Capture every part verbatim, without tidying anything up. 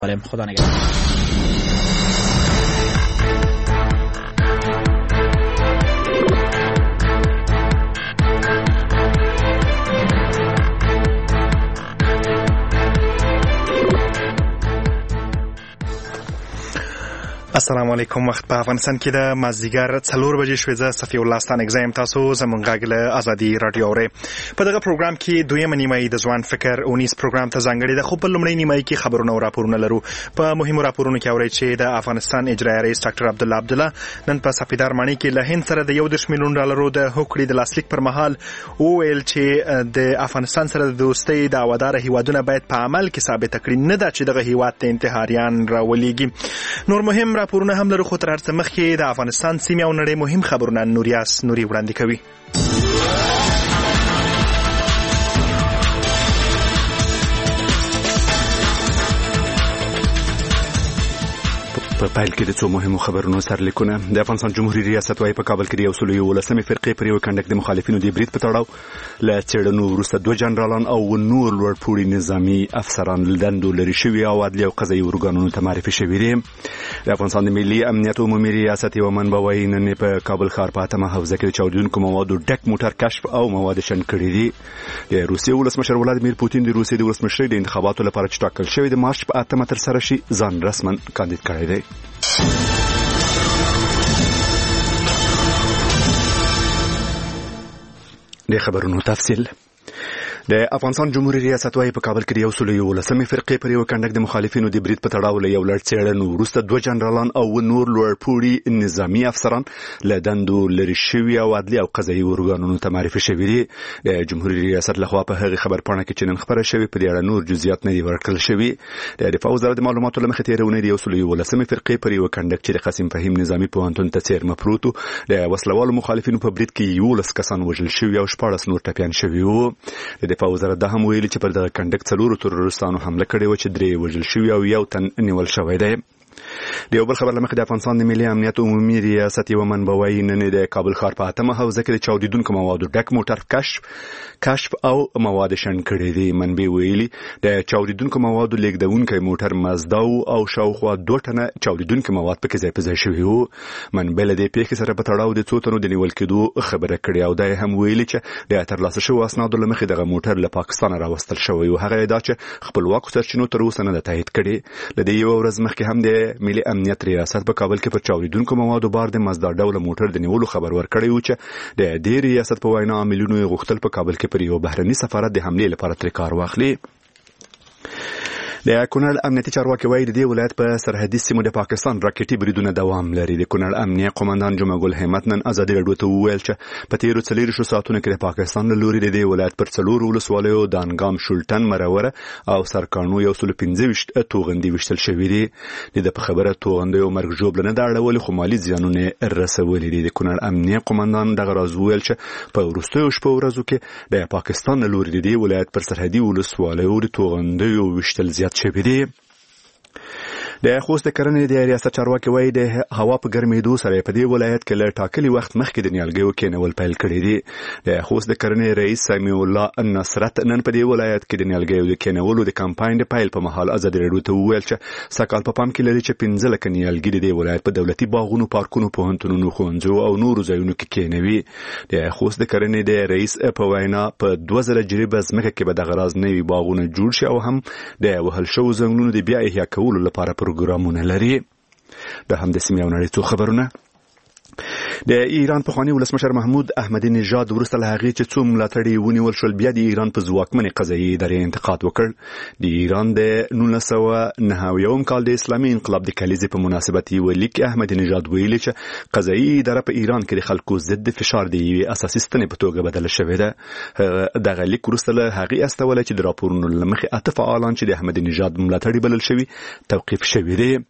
خدا نگهدار. السلام علیکم. وخت په افغانستان کې د مازدیګر څلور بجې شوې. زه صفي الله ستانکزی یم. تاسو زموږ غږ له ازادي راډیو اورئ. په دغه پروګرام کې دویمه نیمایي د ځوان فکر اونیس پروګرام ته ځانګړې ده، خو په لومړۍ نیمایي کې خبرونه او راپورونه لرو. په مهمو راپورونو کې اورئ چې د افغانستان اجرایي رئیس ډاکټر عبدالله عبدالله نن په سپیدار ماڼۍ کې له هند سره د یو دېرش میلیون ډالرو د هوکړې د لاسلیک پر مهال وویل چې د افغانستان سره د دوستۍ دعواداره هیوادونه باید په عمل کې ثابته کړي، نه ده چې دغه هیواد ته انتحاریان راولېږي. نور مهم راپورونه هم لرو، خو تر هر څه مخکې د افغانستان سیمې او نړۍ مهم خبرونه نوریاس نوري وړاندې کوي. په پایل کې د څو مهمو خبرونو سرلیکونه. د افغانستان جمهوریت ریاست وايي په کابل کې د یو سل یولسمې فرقې پر یو کنډک د مخالفینو د برید په تړاو له څېړنو وروسته دوه جنرالان او نور لوړپوړي نظامي افسران له دندو لرې شوي او عدلي او قضایي ارګانونو ته معرفي شوي دي. د افغانستان د ملي امنیت عمومي ریاست یوه منبع وايي نن په کابل ښار په اتمه حوزه کې د چاودېدونکو موادو ډک موټر کشف او مواد شنډ کړي دي. د روسیې ولسمشر ولادیمیر پوتین د روسیې د ولسمشرۍ د انتخاباتو لپاره چې ټاکل شوی د مارچ په اتمه ترسره شي ځان رسما کاندید کړی دی. د خبرونو تفصیل. د افغانستان جمهوریت ریاست وايي په کابل کې د یو سل یولسمې فرقې پر یو کنډک د مخالفینو د برید په تړاو له یو لړ څېړنو وروسته دوه جنرالان او نور لوړپوړي نظامي افسران له دندو لرې شوي او عدلي او قضایي ارګانونو ته معرفي شوي دي. د جمهوریت ریاست لخوا په هغې خبرپاڼه کې چې نن خپره شوې په دې اړه نور جزئیات نه دي ورکړل شوي. د دفاع وزارت د معلوماتو له مخې تېره اونۍ د یو سل یولسمې فرقې پر یو کنډک چې د قاسم فهیم نظامي پوهنتون ته څیرمه پروت و د وسلوالو مخالفینو په برید کې یولس کسان وژل شوي او شپاړس نور ټپیان شوي وو. د دفاع وزارت دا هم ویلي چې پر دغه کنډک څلورو ترورستانو حمله کړې وه چې درې وژل شوي او یو تن نیول شوی دی. د یو بل خبر له مخې د افغانستان د ملي امنیت عمومي ریاست یوه منبع وايي نن د کابل ښار په اتمه حوزه کې د چاودېدونکو موادو ډک موټر کشف کشف او مواد شنډ کړي دي. منبع ویلي د چاودېدونکو موادو لیږدونکی موټر مازدا او شاوخوا دوه ټنه چاودېدونکي مواد پکې ځای په ځای شوي وو. منبع له دې پېښې سره په تړاو د څو تنو د نیول کېدو خبره کړې او دا یې هم ویلي چې د ترلاسه شوو اسنادو له مخې دغه موټر له پاکستانه راوستل شوی و. هغه دا چې خپلواکو سرچینو تر اوسه نه ده تایید کړې. له دې یوه ورځ مخکې هم د ملي امنیت ریاست په کابل کې پر چاودېدونکو موادو بار د مازدا ډوله موټر د نیولو خبر ورکړی و چې د دې ریاست په وینا عاملینو یې غوښتل په کابل کې پر یو بهرني سفارت د حملې لپاره ترې کار واخلي. د کونړ امنیتي چارواکي وايي د دې ولایت په سرحدي سیمو د پاکستان راکټي بریدونه دوام لري. د کونړ امنیه قومندان جمعه ګل همت نن ازادي راډیو ته وویل چې په تیرو څلېرویشتو ساعتونو کې د پاکستان له لوري د دې ولایت پر څلورو ولسوالیو دانګام، شولټن، مروره او سرکاڼو یو سل پنځه ویشت توغندي ویشتل شوي دي. د په خبره توغندیو مرګ ژوبله نه ده اړولې، خو مالي زیانونه رسولي دي. د کونړ امنیه قومندان دغه راز وویل چې په وروستیو شپو ورځو کې د پاکستان له لوري د دې ولایت پر سرحدي ولسوالیو د توغندیو ویشتل زیات شوي دي. د خوست کرنې د ریاست چارواکي وايي د هوا په ګرمېدو سره په دې ولایت کې له ټاکلي وخت مخکې د نیالګیو کېنول پیل کړي دي. د خوست د کرنې رئیس سمیع الله نصرت نن په دې ولایت کې د نیالګیو د کېنولو د کمپاین د پیل په مهال ازادي راډیو ته وویل چې سږکال په پام کې لري چې پنځه لکه نیالګي د دې ولایت په دولتي باغونو، پارکونو، پوهنتونونو، ښوونځیو او نورو ځایونو کې کېنوي. د خوست د کرنې د رئیس په وینا په دوه زره جریبه ځمکه کې به دغه راز نوي باغونه جوړ شي او هم د وهل شوو ځنګلونو د بیا احیا کولو لپاره پروګرامونه لري. د هم د سیمې او نړۍ څو خبرونه. د ایران پخوانی ولسمشر محمود احمدی نژاد وروسته له هغې چې څو ملاتړي ونیول شول بیا د ایران په ځواکمنې قضایي ادارې انتقاد وکړ. د ایران د نولس سوه نهه اویایم کال د اسلامي انقلاب د کلیزې په مناسبت یوه لیک کې احمدی نژاد ویلي چې قضایي اداره په ایران کې د خلکو ضد فشار د یوې اساسي ستنې په توګه بدله شوې ده. دغه لیک وروسته له هغې استولی چې د راپورونو له مخې اته فعالان چې د احمدی نژاد ملاتړي بلل شوي توقیف شوي دي.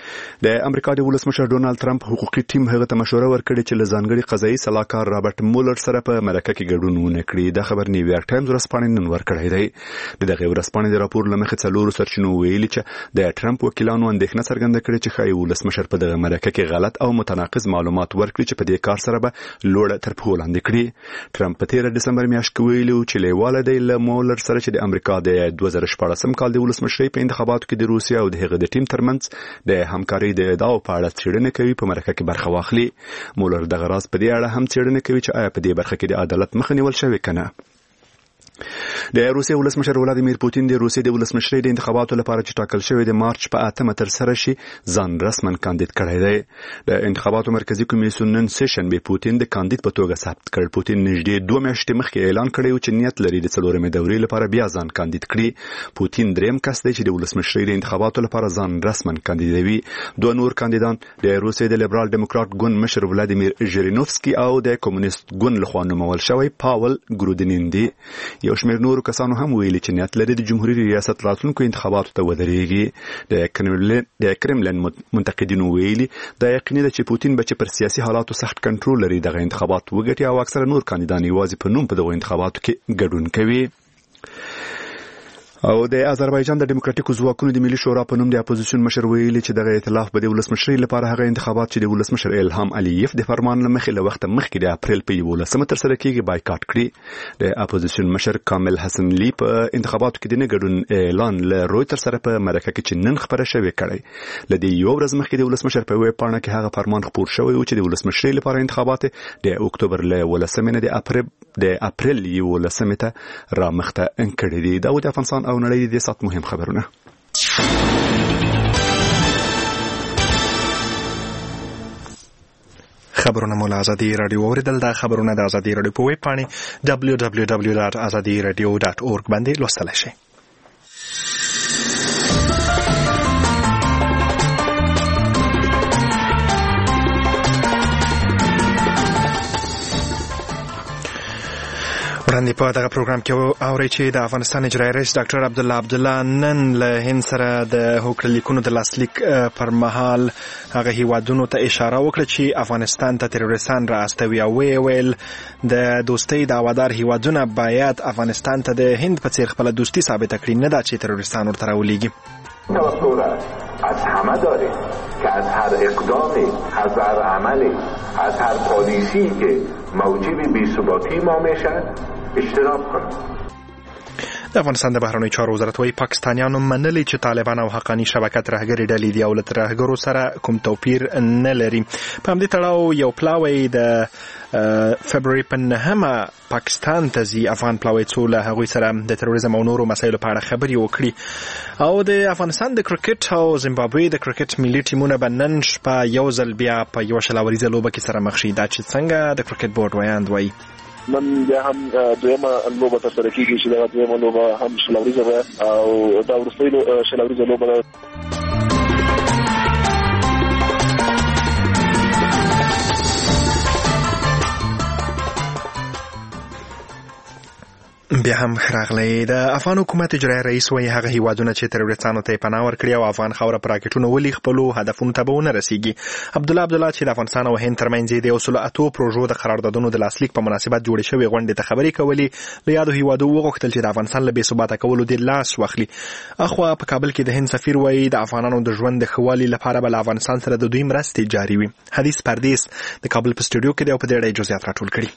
د امریکا د ولسمشر ډونالد ترامپ حقوقي ټیم هغه ته مشوره ورکړې چې له ځانګړي قضایي سلاکار رابرټ مولر سره په مرکه کې ګډون ونه کړي. د خبر نیویارک ټایمز ورځپاڼې نن ورکړی دی. دغه ورځپاڼې د راپور لمخې څلورو سرچینو ویلي چې د ټرمپ وکیلانو اندېښنه څرګنده کړې چې ښایي ولسمشر په دغه مرکه کې غلط او متناقض معلومات ورکړي چې په دې کار سره به لوړه تر پښو لاندې کړي. ټرمپ په تیره ډسمبر میاشت کې ویلي چې لیواله دی له مولر سره چې د امریکا د دوه زره شپاړسم کال د ولسمشرۍ په انتخاباتو کې د روسیې او د هغه د ټیم ترمنځ د همکارۍ د ادعاو په اړه څېړنه کوي په مرکه کې برخه واخلي. مولر دغه راز په دې اړه هم څېړنه کوي چې آیا په دې برخه کې د عدالت مخه نیول شوې کنه. د روسیې ولسمشر ولادیمیر پوتین د روسیې د ولسمشرۍ د انتخاباتو لپاره چې ټاکل شوی د مارچ په اتمه تر سره شي ځان رسمن کاندید کړی دی. د انتخاباتو مرکزی کمیسیون نن سیشن به پوتین د کاندید په توګه ثبت کړ. پوتین نږدې دوه میاشتې مخکې اعلان کړی و چې نیت لري د څلورمې دورې لپاره بیا ځان کاندید کړي. پوتین دریم کس دی چې د ولسمشرۍ د انتخاباتو لپاره ځان رسمن کاندیدوي. دوه نور کاندیدان د روسیې د لیبرال ډیموکرات ګوند مشر ولادیمیر ژیرینوفسکي او د کمونیست ګوند لخوا نومول شوی پاول ګرودینین دي. یو شمېر نورو کسانو هم ویلي چې نیت لري د جمهوریت ریاست راتلونکو انتخاباتو ته ودرېږي. د کرملین د کرملین منتقدینو ویلي دا یقیني ده چې پوتین به چې پر سیاسي حالاتو سخت کنټرول لري دغه انتخابات وګټي او اکثره نور کاندیدان یوازې په نوم په دغه انتخاباتو کې ګډون کوي. او د آذربایجان د دیموکراتیکو ځواکونو د ملي شورا په نوم د اپوزیسیون مشر ویلي چې دغه ائتلاف به د ولسمشرۍ لپاره هغه انتخابات چې د ولسمشر الهام الیف د فرمان له مخې له وخت مخکې د اپریل په یولسمه تر سره کېږي بایکاټ کړي. د اپوزیسیون مشر کامل حسن لی په انتخاباتو کې د نه ګډون اعلان له رویتر سره په مرکه کې چې نن خبره شوې کړی. له دې یو ورځ مخکې د ولسمشر په ویب پاڼه کې هغه فرمان خپور شوی و چې د ولسمشرۍ لپاره انتخابات د اکتوبر له ولسمې نه د اپریل د اپریل یولسمې ته رامخته کړي دي. دا و د افغانستان او نړۍ د سات مهم خبرونه. خبرونه مو له ازادي رادیو اوریدل. دا خبرونه د ازادي رادیو په ویب پاڼې دبلیو دبلیو دبلیو ډاټ ازادي رادیو ډاټ اورګ باندې لوستلی شئ. وړاندې په دغه پروګرام کې اورئ چې د افغانستان اجرایي رئیس ډاکټر عبدالله عبدالله نن له هند سره د هوکړه لیکونو د لاسلیک پر مهال هغه هیوادونو ته اشاره وکړه چې افغانستان ته تروریستان را استوي او ویې ویل د دوستۍ دعوادار هیوادونه باید افغانستان ته د هند په څیر خپله دوستي ثابته کړي، نه دا چې تروریستان ورته راولېږي. از همه داریم که از هر اقدامی، از هر عملی، از هر پالیسی که موجب بی‌ثباتی ما میشد اشتراک کنیم. د افغانستان د بهرنیو چارو وزارت وايي پاکستانیانو منلي چې طالبان او حقاني شبکت رهګري ډلې دي او له ترهګرو سره کوم توپیر نه لري. په همدې تړاو یو پلاوی د فبروري په نهمه پاکستان ته ځي. افغان پلاوی څو له هغوی سره د تروریزم او نورو مسایلو په اړه خبرې وکړي. او د افغانستان د کرکټ او زیمبابوې د کرکټ ملي ټیمونه به نن شپه یو ځل بیا په یوه شل اوریزه لوبه کې سره مخ شي. دا چې څنګه د کرکټ بورډ ویاند وایي نن بیا هم دویمه لوبه ترسره کېږي چې دغه دویمه لوبه هم شل اوریزه ده او دا وروستۍ شل اوریزه لوبه ده. بیا هم راغلی. د افغان حکومت اجرایي رئیس وايي هغه هیوادونه چې تروریستانو ته پناه ورکړي او افغان خاوره په راکټونو ولي خپلو هدفونو ته به ونه رسیږي. عبدالله عبدالله چې د افغانستان او هند ترمنځ د یو سلو اتو پروژو د قراردادونو د لاسلیک په مناسبت جوړې شوې غونډې ته خبرې کولې، له یادو هیوادو وغوښتل چې د افغانستان له بې ثباته کولو د لاس واخلي. اخوا په کابل کې د هند سفیر وايي د افغانانو د ژوند د ښه والي لپاره به له افغانستان سره د دوی مرستې جاري وي. حدیث پردیس د کابل په سټوډیو کې دی او په دې اړه جزئیات راټول کړي.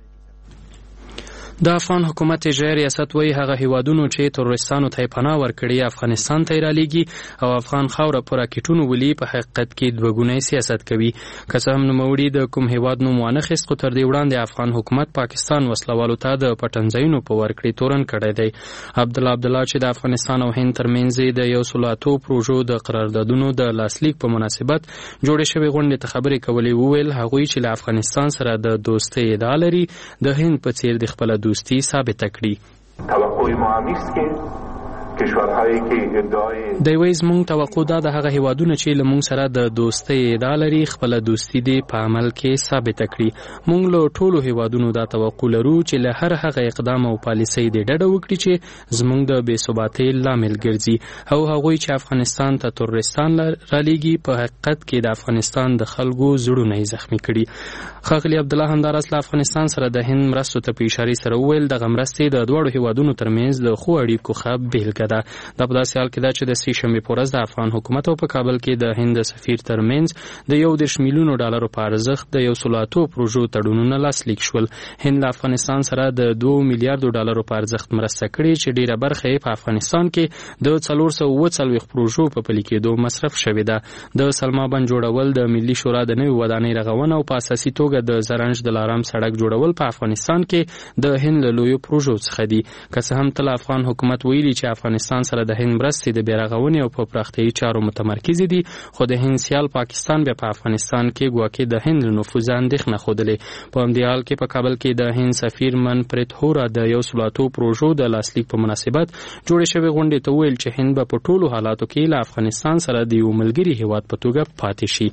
د افغان حکومت اجرایي ریاست وايي هغه هیوادونو چې تروریستانو ته پناه ورکړي افغانستان ته رالیږي او افغان خاوره په راکټونو ولي په حقیقت کې دوه سیاست کوي. که څه هم نوموړي د کوم هیواد نوم وانخیست، خو تر دې وړاندې افغان حکومت پاکستان وسلوالو ته د پټنځایونو په ورکړې تورن کړی دی. عبدالله عبدالله چې د افغانستان او هند ترمنځ د یو سلو اتو پروژو د قراردادونو د لاسلیک په مناسبت جوړې شوې غونډې ته خبرې کولې، وویل هغوی چې له افغانستان سره د دوستۍ ادعا لري د هند په څیر د خپل دوستی ثابت کړي. توقع ما هم است که کشورهایی که ادعای د ویز مونږ توقع دا د هغه هیوادونه چې لمونږ سره د دوستۍ ادعا لري خپل دوستی دی په عمل کې ثابت کړي. مونږ له ټولو هیوادونو دا توقع لرو چې له هر هغه اقدام او پالیسۍ دی ډډه وکړي چې زمونږ د بې ثباتۍ لامل ګرځي او هغوی چې افغانستان ته تروریستان رالیږي په حقیقت کې د افغانستان د خلکو زړونه یې زخمي کړي. ښاغلي عبدالله همداراز له افغانستان سره د هند مرستو ته په اشارې سره وویل دغه مرستې د دواړو هیوادونو ترمنځ د ښو اړیکو ښه بېلګه ده. دا په داسې حال کې ده چې د سې شنبې په ورځ د افغان حکومت او په کابل کې د هند سفیر ترمنځ د یو دېرش میلیونو ډالرو په ارزښت د یو سلو اتو پروژو تړونونه لاسلیک شول. هند له افغانستان سره د دوه میلیارډو ډالرو په ارزښت مرسته کړې چې ډېره برخه یې په افغانستان کې د څلور سوه اووه څلوېښت پروژو په پلي کېدو مصرف شوې ده. د سلما بند جوړول، د ملي شورا د نوې ودانۍ رغونه او په اساسي توګه د زرنج د لارام سړک جوړول په افغانستان کې د هند له لویو پروژو څخه دي. که څه هم تل افغان حکومت ویلي چې افغانستان سره د هند مرستې د بیارغونې او په پراختیایي چارو متمرکزې دي، خو د هند سیال پاکستان بیا په افغانستان کې ګواکې د هند له نفوذ اندېښنه ښودلې. په همدې حال کې په کابل کې د هند سفیر منپریت هورا د یو سلو اتو پروژو د لاسلیک په مناسبت جوړې شوې غونډې ته وویل چې هند به په ټولو حالاتو کې له افغانستان سره د یو ملګري هیواد په توګه پاتې شي.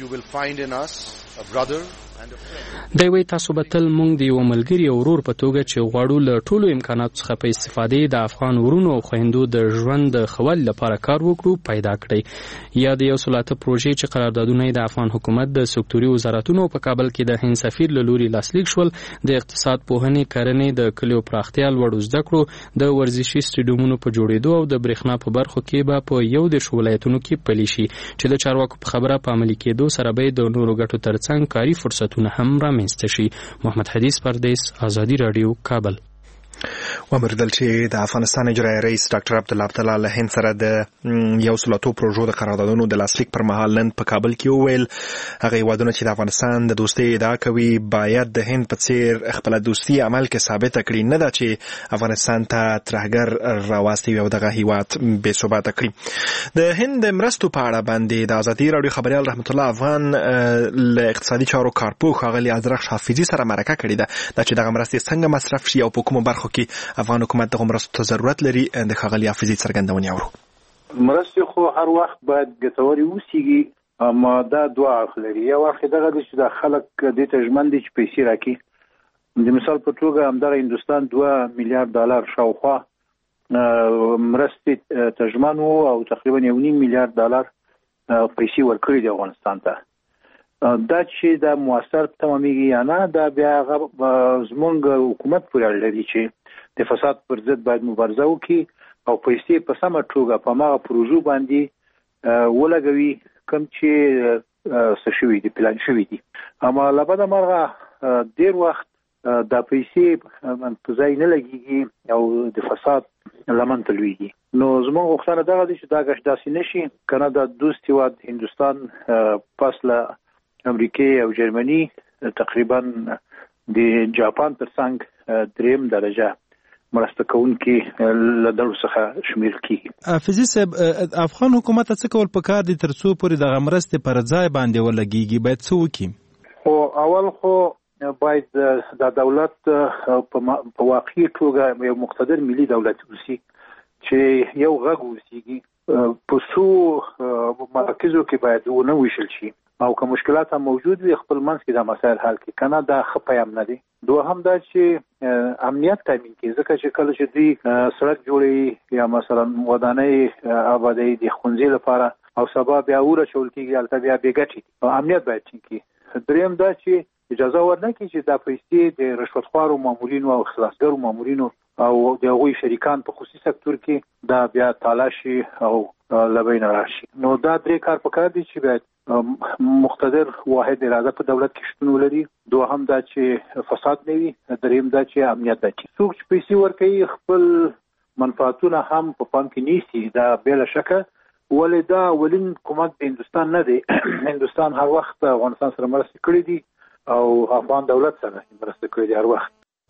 دی وایي تاسو به تل موږ د یو ملګري او ورور په توګه چې غواړو له ټولو امکاناتو څخه په استفادې د افغان ورونو او خویندو د ژوند د ښه والي لپاره کار وکړو پیدا کړئ. یا د یو سلو اته پروژې چې قراردادونه یې د افغان حکومت د سکتوري وزارتونو په کابل کې د هند سفیر له لوري لاسلیک شول، د اقتصاد پوهنې، کرنې، د کلیو پراختیا، لوړو زده کړو، د ورزشي سټیډیومونو په جوړېدو او د برېښنا په برخو کې به په یو دېرش ولایتونو کې پلي شي چې د چارواکو په خبره په عملي کېدو سره به د نورو ګټو ترڅنګ کاري فرصتونه هم رامنځته شي. محمد حدیث پردیس، آزادی رادیو، کابل. ومردل چې د افغانستان اجرایي رئیس ډاکټر عبدالله عبدالله له هند سره د یو سلو اتو پروژو د قراردادونو د لاسلیک پر مهال نن په کابل کې وویل هغه هیوادونه چې د افغانستان د دوستۍ ادعا کوي باید د هند په څیر خپله دوستي عمل کې ثابته کړي، نه ده چې افغانستان ته ترهګر راواستوي او دغه هیواد بې ثباته کړي. د هند د مرستو په اړه باندې د ازادي راډیو خبریال رحمت الله افغان له اقتصادي چارو کارپوه ښاغلي ازرخ حافظي سره مرکه کړې ده دا چې دغه مرستې څنګه مصرف شي او په کومو برخو کې افغان حکومت دغه مرستو ته ضرورت لري. د ښاغلي حافظي څرګندونې اورو. مرستې خو هر وخت باید ګټورې اوسېږي، اما دا دوه اړخ لري. یو اړخ دغه دی چې دا خلک دې ته ژمن دي چې پیسې راکړي. د مثال په توګه همدغه هندوستان دوه میلیارډ ډالر شاوخوا مرستې ته ژمن و او تقریبا یو نیم میلیارډ ډالر پیسې ورکړي دي افغانستان ته. دا چې دا موثر تمامېږي یا نه، دا بیا زموږ حکومت پورې اړه لري چې د فساد پر ضد باید مبارزه وکړي او پیسې په سمه توګه په هغه پروژو باندې ولګوي کوم چې څه شوي دي، پلان شوي دي. اما له بده مرغه ډېر وخت دا پیسې په ځای نه لګېږي او د فساد لمن ته لویږي. نو زموږ غوښتنه دغه ده چې دا ګټ داسې نه شي. که نه دا دوست هېواد هندوستان پس له امریکې او جرمني تقریبا د جاپان تر څنګ دریم درجه مرسته کوونکي له ډلو څخه شمیرل کیږي. حافظي صاحب، افغان حکومت څه کول پکار دي تر څو پورې دغه مرستې پر ځای باندې ولګېږي؟ باید څه وکړي؟ خو اول خو باید د دولت په واقعي توګه یو مقتدر ملي دولت اوسي چې یو غږ اوسېږي. په څو مراکزو کې باید ونه ویشل شي او که مشکلات هم موجود وي خپل منځ کې دا مسایل حل کړي. که نه دا ښه پیام نه دی. دوهم دا چې امنیت تامین کړي، ځکه چې کله چې دوی سړک جوړوي یا مثلا ودانۍ آبادوي د ښوونځي لپاره او سبا بیا وراچول کېږي، هلته بیا بې ګټې او امنیت باید ټینګ کړي. دریم دا چې اجازه ورنه کړي چې دا پیسې د رشوتخوارو مامورینو او خلاصګرو مامورینو او د هغوی شریکان په خصوصي سکتور کې دا بیا تالا شي او لبین راشي. نو دا درې کار پکار دي چې باید مقتدر واحد اراده په دولت کې شتون ولري. دوهم دا چې فساد نه وي. دریم دا چې امنیت ده. څوک چې پیسې ورکوي خپل منفعتونه هم په پام کې نیسي، دا بلا شکه. ولې دا اولین کومک د هندوستان نه دی. هندوستان هر وخت افغانستان سره مرسته کړې دي او افغان دولت سره مرسته کړې دي هر وخت.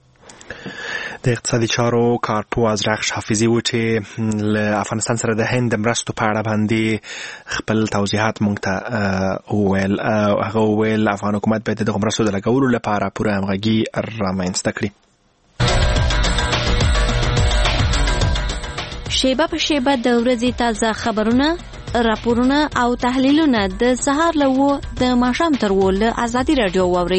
د اقتصادي چارو کارپوه ازرخ حافظي و چې له افغانستان سره د هند مرستو په اړه باندې خپل توضیحات موږ ته وویل. هغه وویل افغان حکومت باید دغه مرستو د لګولو لپاره پوره همغږي رامنځته کړي. شیبه په شیبه د ورځې تازه خبرونه، راپورونه او تحلیلونه د سهار له وو د ماښام تر وو له ازادي راډیو واورئ.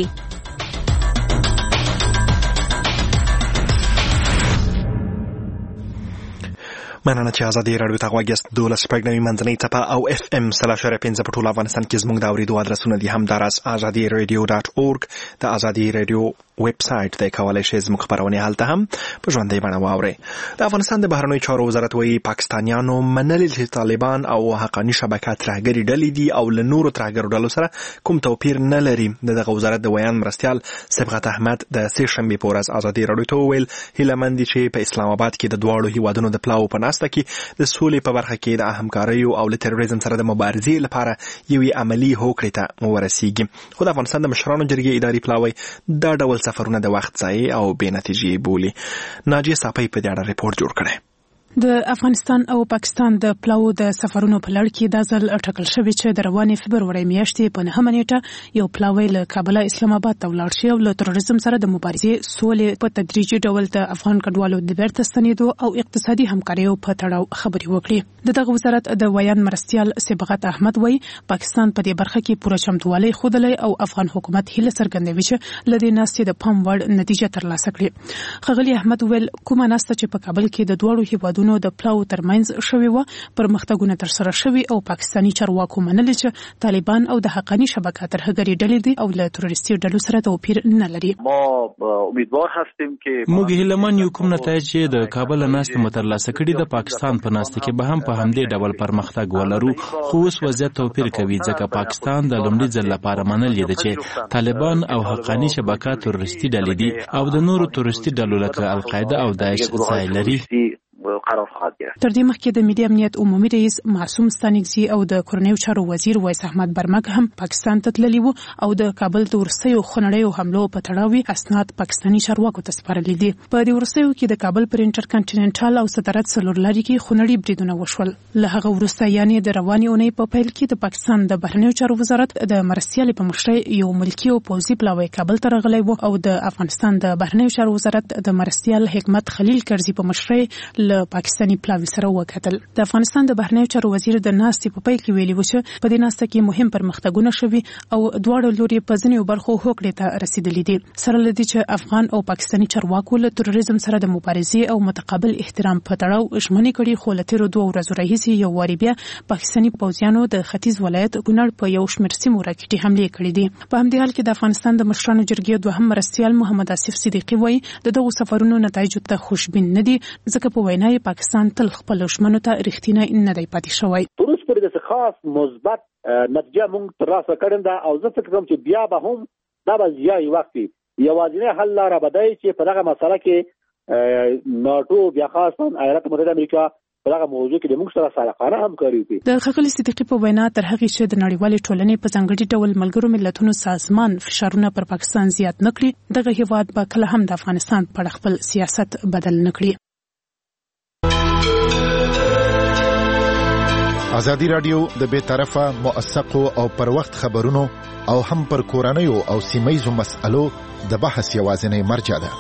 مننه چې ازادي راډیو ته غوږ یاست. دولس شپږ نوي منځنۍ څپه او اف ام سل اشاریه پنځه په ټول افغانستان کې زموږ د اورېدو ادرسونه دي. همداراز ازادي راډیو ډاټ اورګ د ازادي راډیو ویب سایټ دی، کولای شئ زموږ خبرونه هلته هم په ژوندۍ بڼه واورئ. د افغانستان د بهرنیو چارو وزارت وایي پاکستانیانو منلي چې طالبان او حقاني شبکه ترهګري ډلې دي او له نورو ترهګرو ډلو سره کوم توپیر نه لري. د دغه وزارت د ویان مرستیال صبغت احمد د سې شنبې په ورځ ازادي راډیو ته وویل هیله مند دي چې په اسلام آباد کې د دواړو هیوادونو د پلاو په ناسته کې د سولې په برخه کې د همکاریو او له تروریزم سره د مبارزې لپاره یوې عملی هوکړې ته ورسیږي. خو د افغانستان د مشرانو جرګې اداري پلاوی دا ډول سفرونه د وخت ځای او بې نتیجې بولي. ناجیه صافی په دې اړه ریپورت جوړ کړی. د افغانستان او پاکستان د پلاو د سفرونو په لړ کې د ځل اټکل شوی چې د روانې فبرورۍ میاشتې په نهمه نیټه یو پلاوی له کابل اسلام آباد ته ولاړ شي او له تروریزم سره د مبارزې سولې په تدریجي ډول د افغان کډوالو د بیرته ستنېدو او اقتصادي همکاریو په تړاو خبرې وکړي. د دغه وزارت د ویان مرستیال صبغت احمد وایي پاکستان په دې برخه کې پوره چمتووالی ښودلی او افغان حکومت هیله څرګندوي چې له دې ناستې د پام وړ نتیجه ترلاسه کړي. ښاغلي احمد ویل کومه ناسته چې په کابل کې د دواړو هیوادونو د پلاو ترمنځ شوی و پرمختګونه تر سره شوی او پاکستانی چارواکو منلي چې طالبان او د حقاني شبکه ترهګري ډلې دي او له تروریستي ډلو سره توپیر نه لري. ما امیدوار هستیم که موږ هیلهمن یو کوم نتایج چې د کابل ناست مترلاسه کړي د پاکستان په ناست کې به هم په همدې ډول پرمختګ ولرو. خو اوس وضعیت توپیر کوي ځکه پاکستان د لومړي ځل لپاره منلي ده چې طالبان او حقاني شبکه تروریستي ډلې دي او د نورو تروریستي ډلو لکه القاعده او داعش ځای لري. قرار خواهد گرفت. تر دې مخکې د ملي امنیت عمومي رئیس معصوم ستانکزي او د کورنیو چارو وزیر وایس احمد برمک هم پاکستان ته تللي وو او د کابل د وروستیو خونړیو حملو په تړاو اسناد پاکستاني چارواکو ته سپارلي دي. په دې وروستیو کې د کابل پر انټر کنټیننټال او صدارت څلور لارې کې خونړي بریدونه وشول. له هغه وروسته یعنې د روانې اونۍ په پیل کې د پاکستان د بهرنیو چارو وزارت د مرستیالې په مشرۍ یو ملکي او پوځي پلاوی کابل ته راغلی و او د افغانستان د بهرنیو چارو وزارت د مرستیال حکمت خلیل کرزي په مشرۍ له پاکستاني پلاوی سره وکتل. د افغانستان د بهرنیو چارو وزیر د ناستې په پیل کې ویلي و چې په دې ناسته کې مهم پرمختګونه شوي او دواړو لوري په ځینو برخو هوکړې ته رسیدلي دي. سره له دې چې افغان او پاکستاني چارواکو له تروریزم سره د مبارزې او متقابل احترام په تړاو ژمنې کړي، خو له تیرو دوه ورځو راهیسې یو وارې بیا پاکستاني پوځیانو د ختیځ ولایت کونړ په یو شمېر سیمو راکټي حملې کړې دي. په همدې حال کې د افغانستان د مشرانو جرګې دوهم مرستیال محمد آصف صدیقي وایي د دغو سفرونو نتایجو ته خوشبین نه دي ځکه په وینا یې پاکستان تل خپل دښمنو ته رښتینی نه دی پاتې شوی. تر اوسه پورې د خاص مثبت نتیجه موږ ترلاسه کړې ده او زه فکر کوم چې بیا به هم دا به زیات وخت وي. یوازینی حل لاره به دی چې په دغه مسله کې ناټو بیا خاصه ایالات متحده امریکا په دغه موضوع کې د موږ سره صادقانه همکاري وکړي. د ښاغلي صدیقي په وینا تر هغې چې د نړیوالې ټولنې په ځانګړي ډول ملګرو ملتونو سازمان فشارونه پر پاکستان زیات نه کړي دغه هیواد به کله هم د افغانستان په اړه خپل سیاست بدل نه کړي. ازادي راډیو د بې طرفه موثقو او پر وخت خبرونو او هم پر کورنیو او سیمه‌یزو مسألو د بحث یوازینی مرجع ده.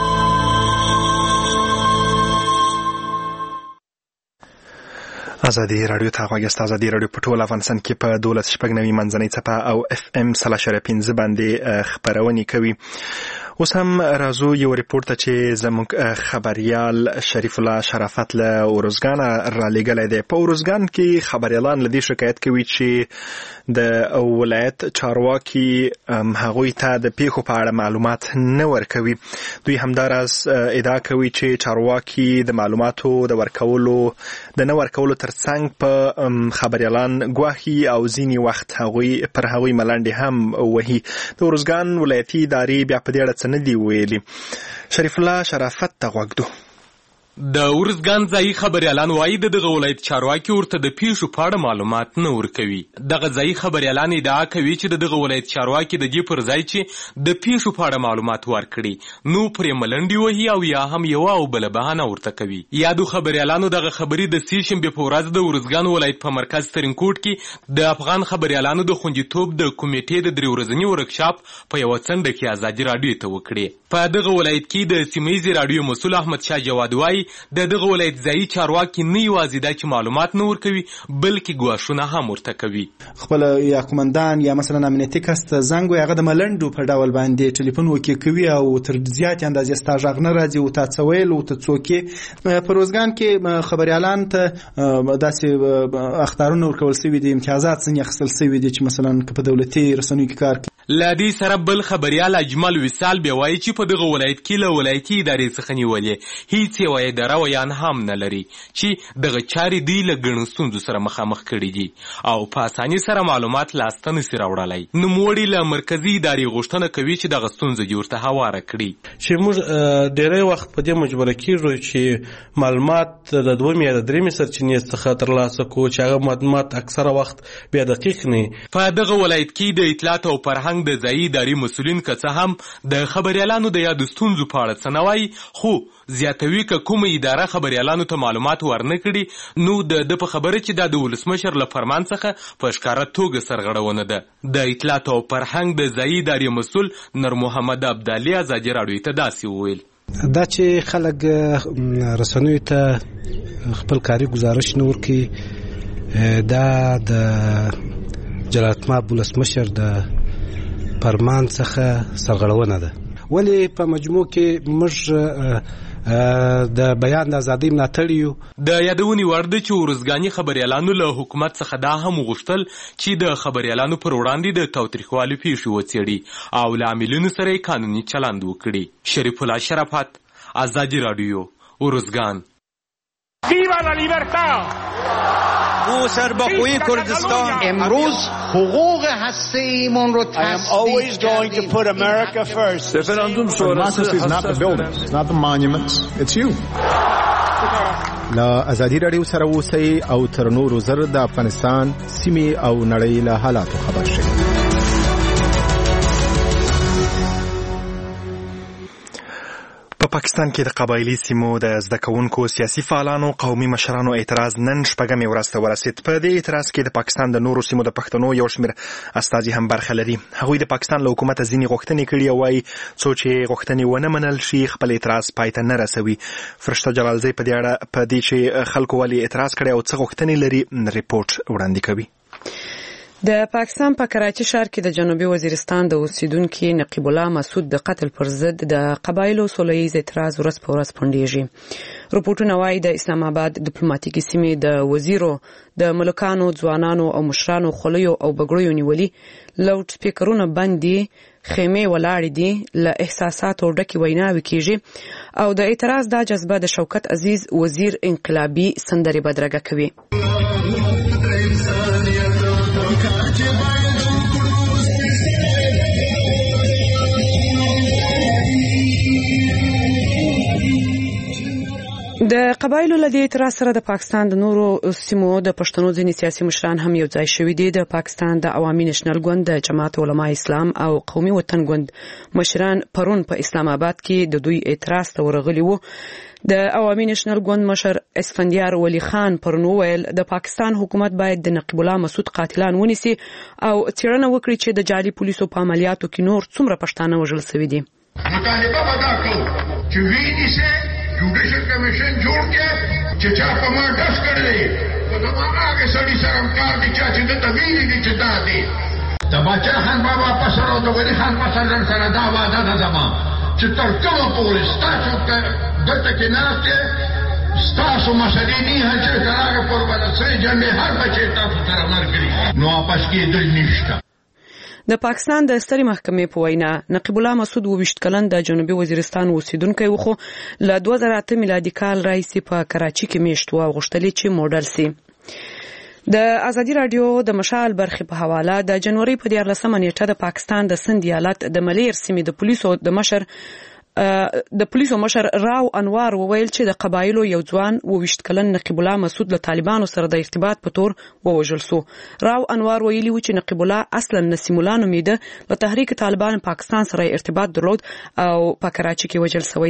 ازادي راډیو ته غوږ یاست. ازادي راډیو په ټول افغانستان کې په دولس شپږ نوي منځنۍ څپه او اف ام سل اشاریه پنځه باندې خپرونې کوي. اوس هم راځو یو ریپورت ته چې زموږ خبریال شریف الله شرافت له اورزګان را لېږلی دی. په اورزګان کې خبریالان له دې شکایت کوي چې د ولایت چارواکي هغوی ته د پیښو په اړه معلومات نه ورکوي. دوی همداراز ادعا کوي چې چارواکي د معلوماتو د ورکولو د نه ورکولو ترڅنګ په خبریالان ګواښي او ځینې وخت هغوی پر هغوی ملنډې هم وهي. د اورزګان ولایتي ادارې بیا په دې اړه څه نه دي ویلي. شریف الله شرافت ته غوږ دو. د اورزګان ځایي خبریالان وایي د دغه ولایت چارواکي ورته د پیښو په اړه معلومات نه ورکوي. دغه ځایي خبریالان ادعا کوي چې د دغه ولایت چارواکي د دې پر ځای چې د پیښو په اړه معلومات ورکړي نو پرې ملنډې وهي او یا هم یوه او بله بهانه ورته کوي. یادو خبریالانو دغه خبرې د سې شنبې په ورځ د اورزګان ولایت په مرکز ترینکوټ کې د افغان خبریالانو د خوندیتوب د کمیټې د درې ورځني ورکشاپ په یوه څنډه کې ازادي راډیو ته وکړې. په دغه ولایت کې د سیمه ییزې راډیو مسؤل احمد شاه جواد وایي د دغه ولایت ځایي چارواکي نه یوازې دا چې معلومات نه ورکوي بلکې ګواښونه هم ورته کوي. خپل یا قومندان یا مثلا امنیتي کس ته زنګ وي هغه د ملنډو په ډول باندې ټلیفون وکړي کوي او تر زیاتې اندازې ستا غږ نه راځي او تا څه ویل او ته څوک یې. په روزګان کې خبریالان ته داسې اخطارونه ورکول شوي دي، امتیازات ځینې اخیستل شوي دي چې مثلا که په دولتي رسنیو کې کار کوي. له دې سره بل خبریال اجمل وصال بیا وایي چې په دغه ولایت کې له ولایتي ادارې څخه نیولې هیڅ یوه اداره ویان هم نه لري چې دغه چارې دوی له ګڼو ستونزو سره مخامخ کړي دي او په اسانۍ سره معلومات لاسته نسي راوړلی. نوموړي له مرکزي ادارې غوښتنه کوي چې دغه ستونزه دې ورته هواره کړي چې موږ ډېری وخت په دې مجبوره کېږو چې معلومات د دومې یا د درېمې سرچینې څخه ترلاسه کړو چې هغه معلومات اکثره وخت بیا دقیق نه. په دغه ولایت کې د اطلاعات او فرهنګ د ځایي ادارې مسؤلین که څه هم د خبریالانو د یادو ستونزو په اړه څه نه وایي، خو زیاتوي که کومه اداره خبریالانو ته معلومات ورنه کړي نو د ده په خبره چې دا د ولسمشر له فرمان څخه په ښکاره توګه سرغړونه ده. د اطلاعات او فرهنګ د ځایي ادارې مسؤل نور محمد ابدالي ازادي راډیو ته داسې وویل: دا چې خلک رسنیو ته خپل کاري گزارش نه ورکوي دا د جلالتمآب ولسمشر د فرمان څخه سرغړونه ده. ولې په مجموع کې موږ د بیان د ازادۍ ملاتړ یو. د یادونې وړ ده چې ورځګاني خبریالانو له حکومت څخه دا هم وغوښتل چې د خبریالانو پر وړاندې د تاوتریخوالي پیښې وڅېړي او له عاملینو سره یې قانوني چلند وکړي. شریف الله شرافت، ازادي راډیو، ورځګان. ویوا لا لیبرتا! او سربخوی کردستان امروز حقوق هسته ایمان رو I am always going to put America first. Referendum sonrası is not the buildings, it's not the monuments, it's you. لا ازادي راډیو سره اوسئ او تر نورو زر د افغانستان سیمې او نړۍ له حالاتو خبر شئ. په پاکستان کې د قبایلي سیمو د زده کوونکو سیاسي فعالانو قومي مشرانو اعتراض نن شپږمې ورځ ته ورسېد. په دې اعتراض کې د پاکستان د نورو سیمو د پښتنو یو شمېر استازي هم برخه لري. هغوی د پاکستان له حکومته ځینې غوښتنې کړي او وایي څو چې غوښتنې ونه منل شي خپل اعتراض پای ته نه رسوي. فرشته جلالزی په دې اړه په دې چې خلکو ولې اعتراض کړی او څه غوښتنې لري ریپورټ وړاندې کوي. د پاکستان په کراچي ښار کې د جنوبي وزیرستان د اوسیدونکو نقیب الله مسعود د قتل پر ضد د قبایلو سوله ییز اعتراض ورځ په ورځ پنډېږي. رپورټونه وایي د اسلام آباد ډیپلوماټیکي سیمې د وزیرو د ملکانو ځوانانو او مشرانو خولیو او بګړیو نیولي لاوډ سپیکرونه بندي خیمه ولاړې دي له احساساتو ډکې ویناوې کیږي او د اعتراض دا جذبه د شوکت عزیز وزیر انقلابي سندرې بدرګه کوي. د قبایلو له دې اعتراض سره د پاکستان د نورو سیمو د پښتنو ځینې سیاسي مشران هم یو ځای شوي دي. د پاکستان د عوامي نېشنل ګوند د جماعت علماء اسلام او قومي وطن ګوند مشران پرون په اسلام آباد کې د دوی اعتراض ته ورغلي وو. د عوامي نېشنل ګوند مشر اسفندیار ولی خان پرون وویل د پاکستان حکومت باید د نقیب الله مسعود قاتلان ونیسي او څېړنه وکړي چې د جعلي پولیسو په عملیاتو کې نور څومره پښتانه وژل شوي دي. مطالبه به دا کوو چې وینیسي جوډیشل کمیشن جوړ کړي چې چا په ما ډس کړی نو زما هغه سړي سره کار دي چې د تویل دي چې دا دي د باچا خان بابا په سره او د ولی خان په سره سره دا وعده ده زما چې تر کومه پورې ستاسو دلته کې ناست ستاسو مسلې نه چې هغه پر باندې سره جنډې هر بچی تاسو سره مرګري نو واپس کېدل نشته. د پاکستان د سترې محکمې په وینا نقیب الله مسعود اوویشت کلن د جنوبي وزیرستان اوسیدونکی و خو له دوه زره اته میلادي کال راهیسې په کراچي کې میشت و او غوښتل چې موډل سي. د ازادي راډیو د مشال برخې په حواله د جنوري په دیارلسمه نیټه د پاکستان د سند ایالت د ملیر سیمې د پولیسو د مشر د پولیسو مشر راو انوار وویل چې د قبایلو یو ځوان اوویشت کلن نقیب الله مسعود له طالبانو سره د ارتباط په تور ووژل سو. راو انوار ویلي و چې نقیب الله اصلا نسیم الله نومیده له تحریک طالبان پاکستان سره ارتباط درلود او په کراچي کې وژل شوی دی.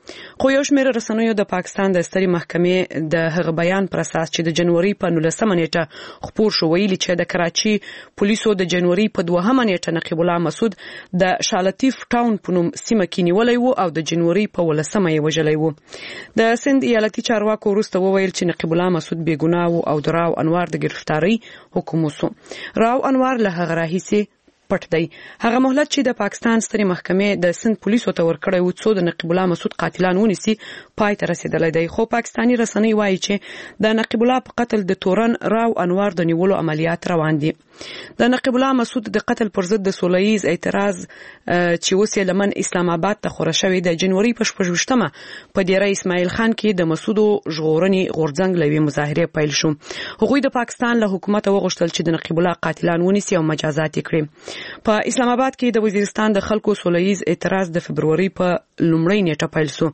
خو یو شمېر رسنیو د پاکستان د سترې محکمې د هغه بیان پر اساس چې د جنوري په نولسمه نیټه خپور شو ویلي چې د کراچي پولیسو د جنوري په دوهمه نیټه نقیب الله مسعود د شالتیف ټاون په نوم سیمه کې نیولی و او د جنوري په ولسمه یې وژلی و. د سند ایالتي چارواکو وروسته وویل چې نقیب الله مسعود بې ګناه و او د راو انوار د ګرفتارۍ حکم وسو. راو انوار له هغه راهیسې پټ دی. هغه مهلت چې د پاکستان سترې محکمې د سند پولیسو ته ورکړی و څو د نقیب الله مسعود قاتلان ونیسي پای ته رسیدلی دی. خو پاکستاني رسنۍ وایي چې د نقیب الله په قتل د تورن راو انوار د نیولو عملیات روان دي. د نقیب الله مسعود د قتل پر ضد د سولهییز اعتراض چې اوس یې لمن اسلام آباد ته خوره شوی د جنوري په شپږ ویشتمه په ډیره اسماعیل خان کې د مسعود ژغورنې غورځنګ لوي مظاهره پیل شو. هغوی د پاکستان له حکومت وغوښتل چې د نقیب الله قاتلان ونیسي او مجازات یې کړي. په اسلام آباد کې د وزیرستان د خلکو سولهییز اعتراض د فبروري په لومړۍ نیټه پیل شو.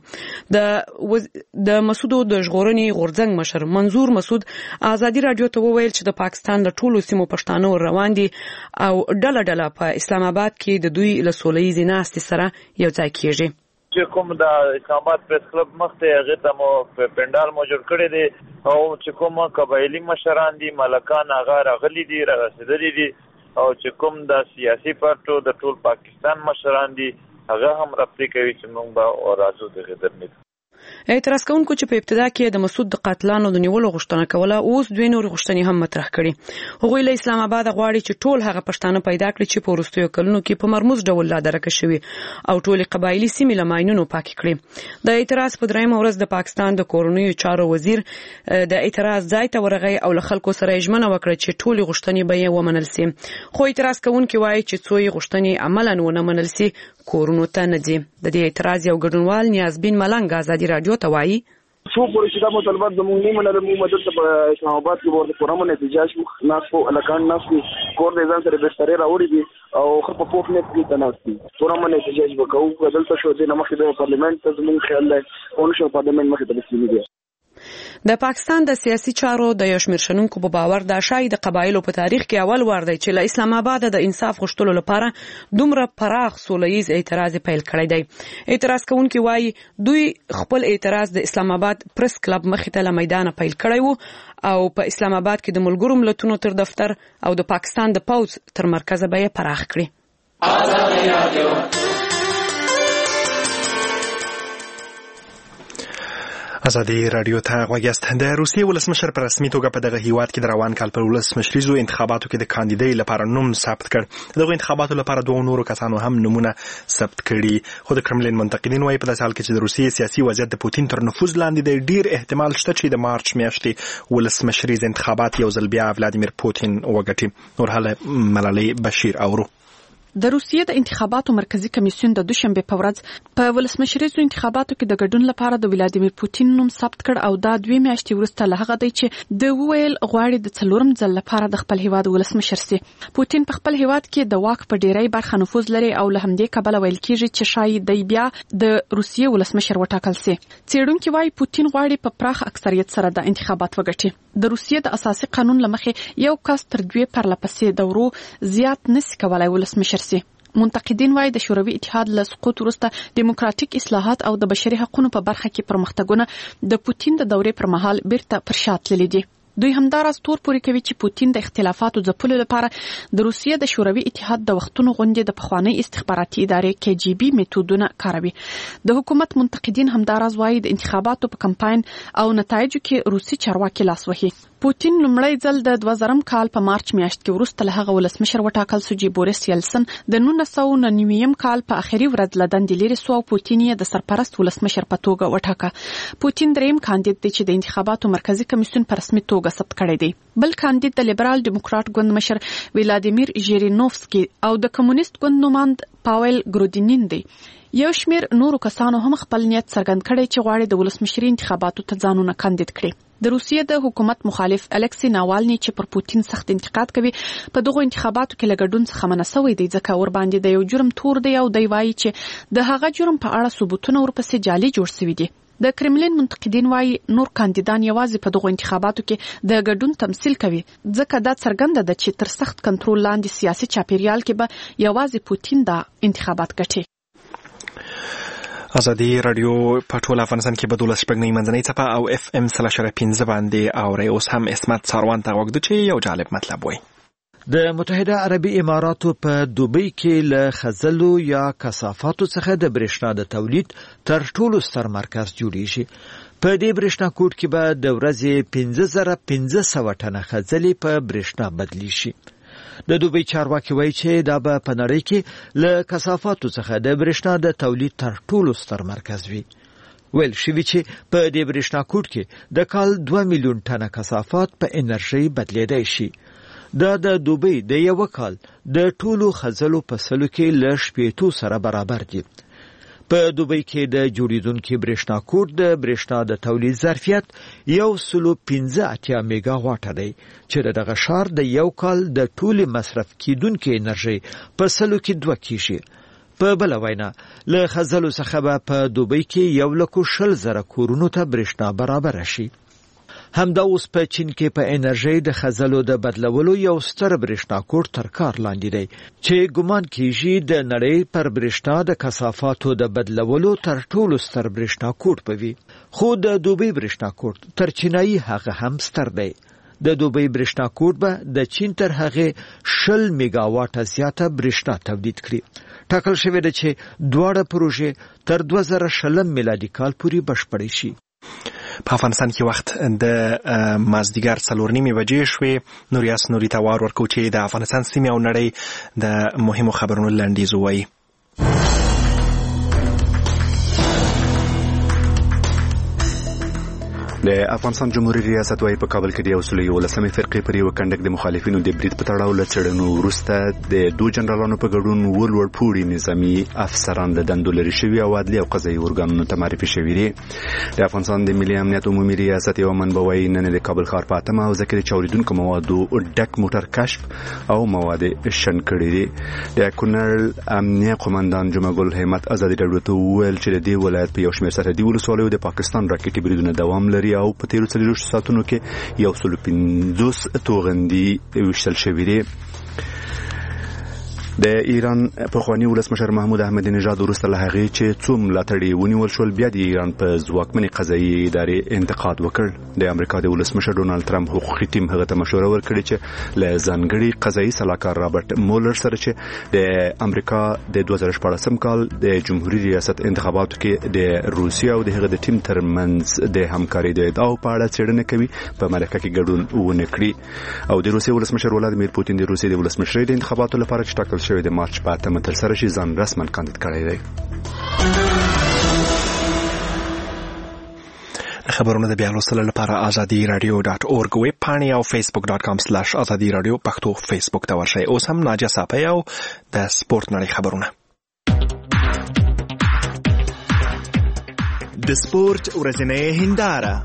د وز... د مسعود د ژغورنې غورځنګ مشر منظور مسعود ازادي رادیو ته وویل چې د پاکستان له ټولو سیمو پښتانه روان دي او ډله ډله په اسلام آباد کې د دوی له سولهییزې ناستې سره یو ځای کیږي. چې کوم د اسلام آباد پریس کلب مخته هغه ته مو پندال مو جوړ کړی دی او چې کوم قبایلی مشران دي ملکان هغه راغلي دي رسیدلي دي او چې کوم د سیاسي پارټو د ټول پاکستان مشران دي هغه هم رابطه کوي چې موږ به راځو د غدرمید. اعتراض کوونکو چې په ابتدا کې د مسعود د قاتلانو د نیولو غوښتنه کوله اوس دوی نور غوښتنې هم مطرح کړي. هغوی له اسلام آباد غواړي چې ټول هغه پښتانه پیدا کړي چې په وروستیو کلونو کې په مرموز ډول لا درکه شوي او ټولې قبایلي سیمې له ماینونو پاکې کړي. د اعتراض په دریمه ورځ د پاکستان د کورنیو چارو وزیر د اعتراض ځای ته ورغی او له خلکو سره یې ژمنه وکړه چې ټولې غوښتنې به یې ومنل سي. خو اعتراض کوونکي وایي چې څو یې غوښتنې عملاً ونه منل سي کورونو ته نه ځي. د دې اعتراض یو ګډونوال نیازبین ملنګ ازادي رادیو ته وایي څو پورې چې دا مطالبات زموږ نه منل مو مدد په اسلام آباد کې ورته قرآن احتجاج ناس په الکان ناس کور دې ځان سره بسترې راوړي دي او خو په پوپ نه کې تناسي قرآن احتجاج وکاو دلته شو دې مخې د پارلیمنت ته زموږ خیال دی او نشو پارلیمنت مخې ته بسلی دي. د پاکستان د سیاسي چارو د یو شمېر شنونکو په باور دا شاید د قبایلو په تاریخ کې اول وار دی چې له اسلام آباد د انصاف غوښتلو لپاره دومره پراخ سولهییز اعتراض پیل کړی دی. اعتراض کوونکي وایي دوی خپل اعتراض د اسلام آباد پریس کلب مخې ته له میدانه پیل کړی وو او په اسلام آباد کې د ملګرو ملتونو تر دفتر او د پاکستان د پوځ تر مرکزه به یې پراخ کړي. ازادي رادیو ته غوږ یاست. د روسیې ولسمشر په رسمي توګه په دغه هیواد کې د روان کال پر ولسمشریزو انتخاباتو کې د کاندیدۍ لپاره نوم ثبت کړ. دغه انتخاباتو لپاره دوه نورو کسانو هم نومونه ثبت کړي. خو د کرملین منتقدین وایي په داسې حال کې چې د روسیې سیاسي وضعیت د پوتین تر نفوذ لاندې دی ډیر احتمال شته چې د مارچ میاشتې ولسمشریز انتخابات یو ځل بیا ولادیمیر پوتین وګټي. نور حاله ملالۍ بشیر اورو. د روسیې د انتخاباتو مرکزی کمیسیون د دوشنبه په ورځ په ولسمشریزو انتخاباتو کې د ګډون لپاره د ولادیمیر پوتین نوم ثبت کړ او دا دوه میاشتې وروسته له هغه دی چې د ویل غواړي د څلورم ځل لپاره د خپل هیواد ولسمشر شي. پوتین په خپل هیواد کې د واک په ډیری برخه نفوذ لري او له همدې کبله ویل کیږي چې شاید دی بیا د روسیې ولسمشر وټاکل شي. څېړونکي وایي پوتین غواړي په پراخ اکثریت سره د انتخابات وګټي. د روسیې د اساسي قانون لمخې یو کس تر دوه پرلپسې دورو زیات نشي کولای ولسمشر شي. منتقدین وایي د شوروي اتحاد له سقوط وروسته دیموکراتیک اصلاحات او د بشري حقوقو په برخه کې پرمختګونه د پوتین د دورې پر مهال بیرته پر شا تللي دي. دوی همداراز تور پوري کوي چې پوتین د اختلافاتو ځپلو لپاره د روسیې د شوروي اتحاد د وختونو غونډې د پخوانی استخباراتي ادارې کې جی بي میتودونه کاروي. د حکومت منتقدین همداراز وایي د انتخاباتو په کمپاین او نتایجو کې روسي چارواکي لاس وهي. پوتین لومړی ځل د دوه زره کال په مارچ میاشت کې وروسته له هغه ولسمشر وټاکل شو چې بوریس یلسن د نولس سوه نهه نوي کال په اخري ورځ له دندې لرې سو او پوتین یې د سرپرست ولسمشر په توګه وټاکه. پوتین دریم کاندید دی چې د انتخاباتو مرکزی کمیسیون په رسمي توګه ثبت کړی دی. بل کاندید د لیبرال دیموکرات ګوند مشر ولادیمیر ژیرینوفسکی او د کمونیست ګوند نوماند پاول ګرودینین دی. یو شمیر نورو کسانو هم خپل نیت څرګند کړی چې غواړي د ولسمشري انتخاباتو ته ځانونه کاندید کړي. د روسیې د حکومت مخالف الکسی ناوالني چې پر پوتین سخت انتقاد کوي په دغه انتخاباتو کې لګډون څخه منسوي دی ځکه ور باندې د یو جرم تور دی او دی وایي چې د هغه جرم په اړه ثبوتونه ورپسې جعلي جوړ شوي دي. د کرملین منتقدین وایي نور کاندیدان یوازې په دغه انتخاباتو کې د ګډون تمثيل کوي ځکه دا څرګنده ده چې تر سخت کنټرول لاندې سیاسي چاپیریال کې به یوازې پوتین دا انتخابات ګټي. ازادي رادیو په ټول افغانستان کې په دولس شپږ منځنۍ څپه او اف ام سل اشاره پنځه باندې اوري. اوس هم اسمت ساروان ته وګد چې یو جالب مطلب وای. د متحده عربي اماراتو په دوبۍ کې له خزلو یا کثافاتو څخه د برېښنا د تولید تر ټولو ستر مرکز جوړیږي. په دې برېښنا کوټ کې به د ورځې پنځه زره پنځه سوه ټنه خزلې په برېښنا بدلی شي. د دوبۍ چارواکي وایي چې دا به په نړۍ کې له کثافاتو څخه د برېښنا د تولید تر ټولو ستر مرکز وي. ویل شوي چې په دې برېښنا کوټ کې د کال دوه میلیون ټنه کثافات په انرژي بدلیدای شي. دا د دوبۍ د یو کال د ټولو خزلو په سلو کې له شپېتو سره برابر دي. په دوبۍ کې د جوړیدونکو برېښنا کوټ د برېښنا د تولید ظرفیت یو سلو پنځه اتیا میگا واټ دی چې دغه ښار د یو کال د ټولي مصرف کیدونکو انرژي په سلو کې دوه کیږي. په بل وینا له خزلو څخه به په دوبۍ کې یو لکو شل زره کورونو ته برېښنا برابر شي. همدا اوس په چین کې په انرژي د خزلو د بدلولو یو ستر برېښنا کوټ تر کار لاندې دی چې ګمان کیږي د نړۍ پر برېښنا د کثافاتو د بدلولو تر ټولو ستر برېښنا کوټ به وي. خو د دوبۍ برېښنا کوټ تر چینایي هغه هم ستر دی. د دوبۍ برېښنا کوټ به د چین تر هغه شل میگا واټه زیاته برېښنا تولید کړي. ټاکل شوی دی چې دواړه پروژې تر دوه زره شلم میلادي کال پورې بشپړې شي. په افغانستان کې وخت د مازدیګر څلور نیمې بجې شوې. نوریاس نوري ته وار ورکو چې د افغانستان سیمې او نړۍ د مهمو خبرونو لنډیز ووایي. د افغانستان جمهوریت ریاست وايي په کابل کې د یو سل یولسمې فرقې پر یو کندک د مخالفینو د برید په تړاو له څېړنو وروسته د دوه جنرالانو په ګډون ولور پوړي نظامی افسران له دندو لرې شوي او عدلي او قضایي ارګانونو ته معرفي شوي دي. د افغانستان د ملي امنیت عمومي ریاست یو منبع وايي نن د کابل ښار په اتمه حوزه کې د چاودېدونکو موادو ډک موټر کشف او مواد شن کړي دي. د کونړ امنیه قومندان جمعه ګل همت ازادي راډیو ته وویل چې د دې ولایت په یو شمېر سرحدي ولسوالیو د پاکستان راکټي بریدونه دوام لري او په تیرو څلوېښتو ساعتونو کې یو سل پنځوس توغندي ویشتل شوي دي. د ایران پخوانی ولسمشر محمود احمدی نژاد وروسته له هغې چې څو ملاتړي ونیول شول بیا د ایران په ځواکمنې قضایي ادارې انتقاد وکړ. د امریکا د ولسمشر ډونالد ټرمپ حقوقي ټیم هغه ته مشوره ورکړې چې له ځانګړي قضایي سلاکار رابرټ مولر سره چې د امریکا د دوه زره شپاړسم کال د جمهوریت ریاست انتخاباتو کې د روسیې او د هغه د ټیم ترمنځ د همکارۍ د ادعاو په اړه څېړنه کوي په مرکه کې ګډون ونه کړي. او د روسیې ولسمشر ولادیمیر پوتین د روسیې د ولسمشرۍ د انتخاباتو لپاره چې ټاکل شوی د مارچ په اتمه ترسره شي ځان رسما کاندید کړی دی. خبرونه د بیا لوستلو لپاره ازادي رادیو ډاټ اورګ ویب پاڼې او فیسبوک ډاټ کام سلاش ازادي رادیو پښتو فیسبوک ته ورشئ. اوس هم ناجیه صافی او د سپورت نړۍ خبرونه. د سپورت ورځنۍ هنداره.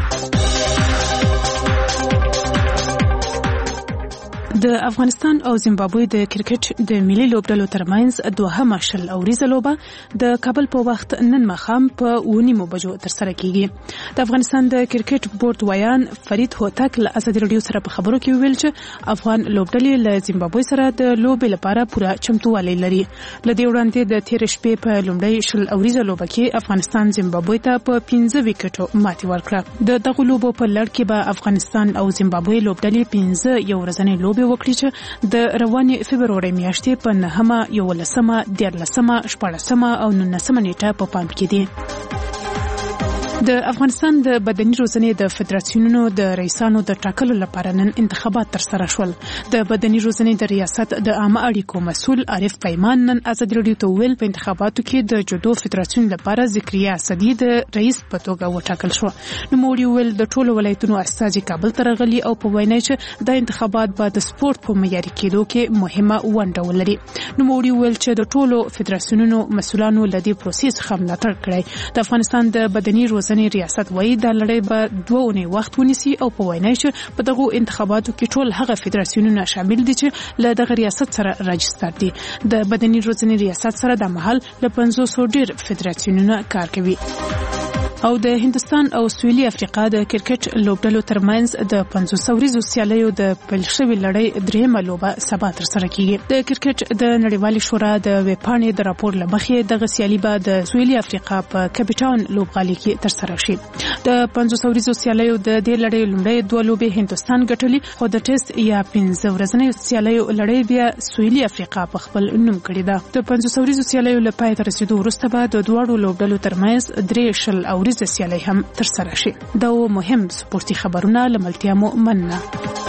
د افغانستان او زیمبابوې د کرکټ د ملي لوبډلو ترمنځ دوهمه شل اوریزه لوبه د کابل په وخت نن ماښام په ونیمو بجو ترسره کیږي. د افغانستان د کرکټ بورډ ویان فرید هوتک له ازادي رادیو سره په خبرو کې ویل چې افغان لوبډلې له زیمبابوې سره د لوبې لپاره پوره چمتووالی لري. لدې وړاندې د تیر شپې په لومړۍ شل اوریزه لوبه کې افغانستان زیمبابوې ته په پنځه وکټو ماتې ورکړه. د دغه لوبو په لړ کې به افغانستان او زیمبابوې لوبډلې پنځه یو ورځنۍ لوبې وکړي چې د روانې فبرورۍ میاشتې په نهمه، یولسمه، دیارلسمه، شپاړسمه او نولسمه نیټه په پام کې دي. د افغانستان د بدني روزنې د فدراسیونونو د رئیسانو د ټاکلو لپاره نن انتخابات ترسره شول. د بدني روزنې د ریاست د عامه اړیکو مسؤل عارف پیمان نن ازادي رادیو ته ویل په انتخاباتو کې د جودو فدراسیون لپاره ذکریا اسدي د رئیس په توګه وټاکل شو. نوموړي ویل د ټولو ولایتونو استازي کابل ته راغلي او په وینا چې د انتخابات به د سپورت په معیاري کېدو کې مهمه ونډه ولري. نوموړي ویل چې د ټولو فدراسیونونو مسؤلانو له دې پروسې څخه ملاتړ کړی. د افغانستان د بدني روزنې ریاست وایي دا لړۍ به دوه اونۍ وخت ونیسي او په وینا چې په دغه انتخاباتو کې ټول هغه فدراسیونونه شامل دي چې له دغه ریاست سره راجستر دي. د بدني روزنې ریاست سره د مهال له پنځوسو ډیر فدراسیونونه کار کوي. او د هندستان او سویلي افریقا د کرکټ لوبډلو ترمنځ د پنځوس ورځو سیالیو د پیل شوې لړۍ درېیمه لوبه سبا ترسره کیږي. د کرکټ د نړیوالې شورا د ویبپاڼې د راپور له مخې دغه سیالي به د سویلي افریقا په کیپټاون لوبغالي کې ترسره شي. د پنځوس ورځو سیالیو د دې لړۍ لومړۍ دوه لوبې هندستان ګټلې، خو د ټیسټ یا پنځه ورځنیو سیالیو لړۍ بیا سویلي افریقا په خپل نوم کړې ده. د پنځوس ورځو سیالیو له پای ته رسیدو وروسته به د دواړو لوبډلو ترمنځ درې شل ورځې سیالۍ هم ترسره شي. دا مهم سپورتي خبرونه لملتیا مو مننه.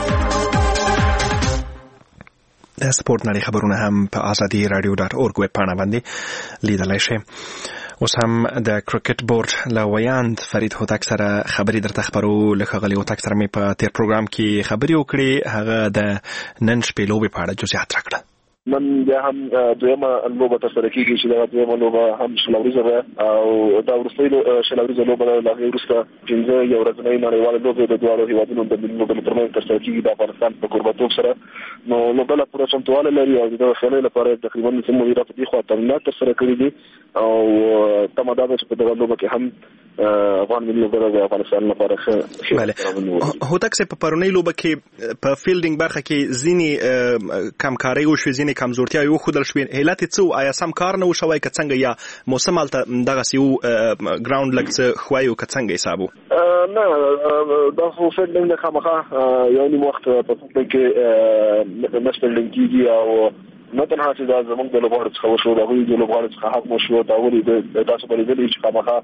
د سپورت نړۍ خبرونه هم په ازادي رادیو ډاټ اورګ ویب پاڼه باندې لیدلای شئ. اوس هم د کرکټ بورډ له ویاند فرید هوتک سره خبرې درته خبرو. له ښاغلي هوتک سره مې په تیر پروګرام کې خبرې وکړې. هغه د نن شپې لوبې په اړه جزئیات راکړه. نن بیا هم دویمه لوبه ترسره کیږي چې دا دویمه لوبه هم شل ورځې ده او دا وروستۍ شل ورځې لوبه له هغې وروسته پنځه یو ورځنۍ نړیوالې لوبې د دواړو هیوادونو د ملي لوبډلو ترمنځ ترسره کیږي د افغانستان په کوربهتوب سره. نو لوبډله پوره چمتووالی لري او د دغه سیالۍ لپاره تقریبا څو مدیره په دې خوا تمرینات ترسره کړي دي او تمه دا ده چې په دغه لوبه کې هم افغان ملي لوبډله د افغانستان لپاره ښه. هوتک صاحب، په پرونۍ لوبه کې په فیلډینګ برخه کې ځینې کمکارۍ وشوې، ځینې کمزورتیاوې وښودل شوې. علت یې څه و؟ آیا سم کار نه و شوی که څنګه، یا موسم هلته دغسې و ګراونډ لږ څه ښوی و که څنګه حساب و؟ نه، دا خو فیلډینګ د خامخا یو نیم وخت په فیلډینګ کې نه فیلډینګ کېږي او نه تنها چې دا زموږ د لوبغاړو څخه وشو، د هغوی د لوبغاړو څخه حق وشو. دا ولې تاسو به لیدلي چې خامخا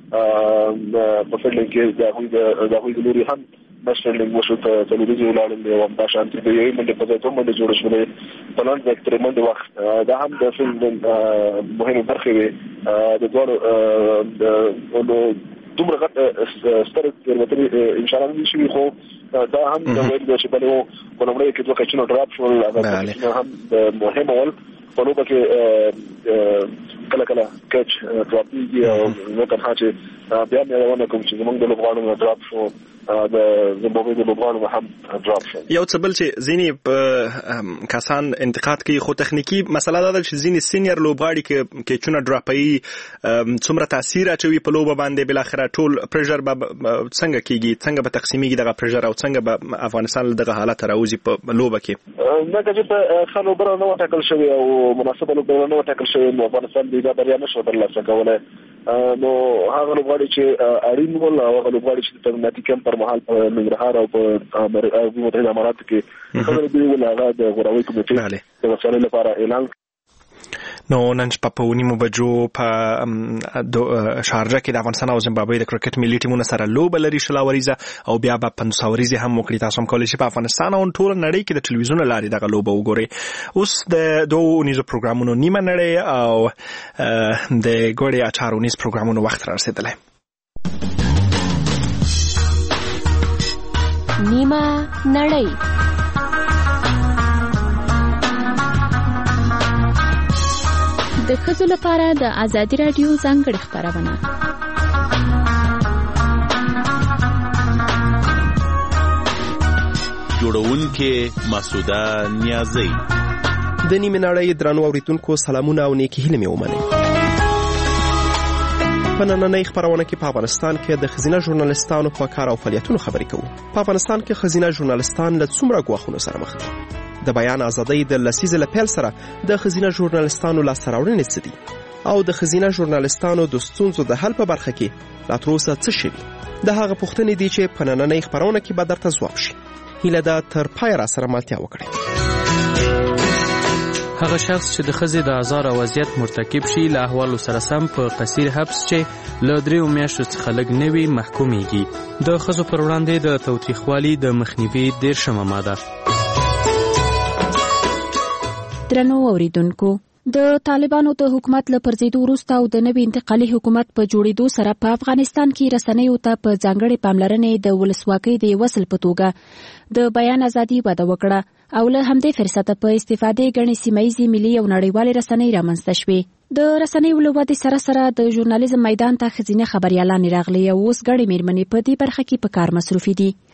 په فیلډینګ کې د هغوی د هغوی د لوري هم بس فیلډینګ وشو. ته څلوريزې ولاړل دی او همداشانتې د یوې منډې په ځای دوه منډې جوړې شولې په لنډ ځای کې ترې منډې وخت. دا هم د فیلډینګ مهمې برخې وې. د دواړو دومره غټ سترې تېروتنې انشاءالله نه دي شوي، خو دا هم د ویل دی چې بلې و په لومړیو کې دوه کچونه ډراپ شول. هغه کچونه هم مهم ول. په لوبه کې کله کله کچ ډراپېږي او نه تنها چې بیا مې یادونه کوم چې زموږ د لوبغاړو نه ډراپ شو، د زمبابوې د لوبغاړو هم ډراپ شو. یو څه بل چې ځینې کسان انتقاد کوي، خو تخنیکي مسله دا ده چې ځینې سینیر لوبغاړي کې کچونه ډراپوي، څومره تاثیر اچوي په لوبه باندې. بالاخره ټول پریشر به څنګه کېږي، څنګه به تقسیمیږي دغه پریشر او څنګه به افغانستان له دغه حالت راوځي په لوبه کې؟ ځکه چې په ښه لوبډله نه وه ټاکل شوې او مناسبه لوبډله نه وه ټاکل شوې، نو افغانستان دا بریا نه شو ترلاسه کولی. نو هغه لوبغاړي چې اړین ول او هغه لوبغاړي چې د ترمیناتي کمپ پر مهال په ننګرهار او په عربي متحده اماراتو کې خبرې دي ول، هغه د غوراوي کمیټې د وسایلو لپاره اعلان. نو نن شپه په نیمو بجو په شارجه کې د افغانستان او زیمبابوې د کرکټ ملي ټیمونو سره لوبه لري شل ورځې او بیا به پنځوس ورځې هم وکړي. تاسو هم کولی شئ په افغانستان او ټول نړۍ کې د ټلویزیون لارې دغه لوبه وګورئ. اوس د دوه اونیزو پروګرامونو نیمه نړۍ او د ګوړې اچار اونیز پروګرامونو وخت را رسېدلی. نیمه نړۍ د ښځو لپاره د ازادي راډیو ځانګړې خپرونه. جوړونکې مسعوده نیازی. د نیمه نړۍ درنو اوریدونکو سلامونه او نیکې هیلې مې ومنئ. په نننۍ خپرونه کې په افغانستان کې د ښځینه ژورنالستانو په کار او فعالیتونو خبرې کوو. په افغانستان کې ښځینه ژورنالستان له څومره ګواښونو سره مخ دي؟ د بیان ازادۍ د لسیزې له پیل سره د ښځینه ژورنالستانو لاسته راوړنې څه دي او د ښځینه ژورنالستانو د ستونزو د حل په برخه کې لا تر اوسه څه شوي؟ د هغه پوښتنې دي چې په نننۍ خپرونه کې به درته ځواب شي. هیله ده تر پایه راسره ملتیا وکړئ. هغه شخص چې د ښځې د ازار او اذیت مرتکب شي له احوالو سره سم په قصیر حبس چې له دریو میاشتو څخه لږ نه وي محکومیږي. د ښځو پر وړاندې د تاوتریخوالي د مخنیوي دېرشمه ماده. درنو اوریدونکو، د طالبانو د حکومت له پرځېدو وروسته او د نوي انتقالي حکومت په جوړېدو سره په افغانستان کې رسنیو ته په ځانګړې پاملرنې د ولسواکۍ د وسل په توګه د بیان ازادي وده وکړه او له همدې فرصته په استفادې ګڼې سیمهییزې ملي او نړیوالې رسنۍ رامنځته شوې. د رسنیو له ودې سره سره د ژورنالیزم میدان ته ښځینه خبریالانې راغلې او اوس ګڼې مېرمنې په دې برخه کې په کار مصروفې دي.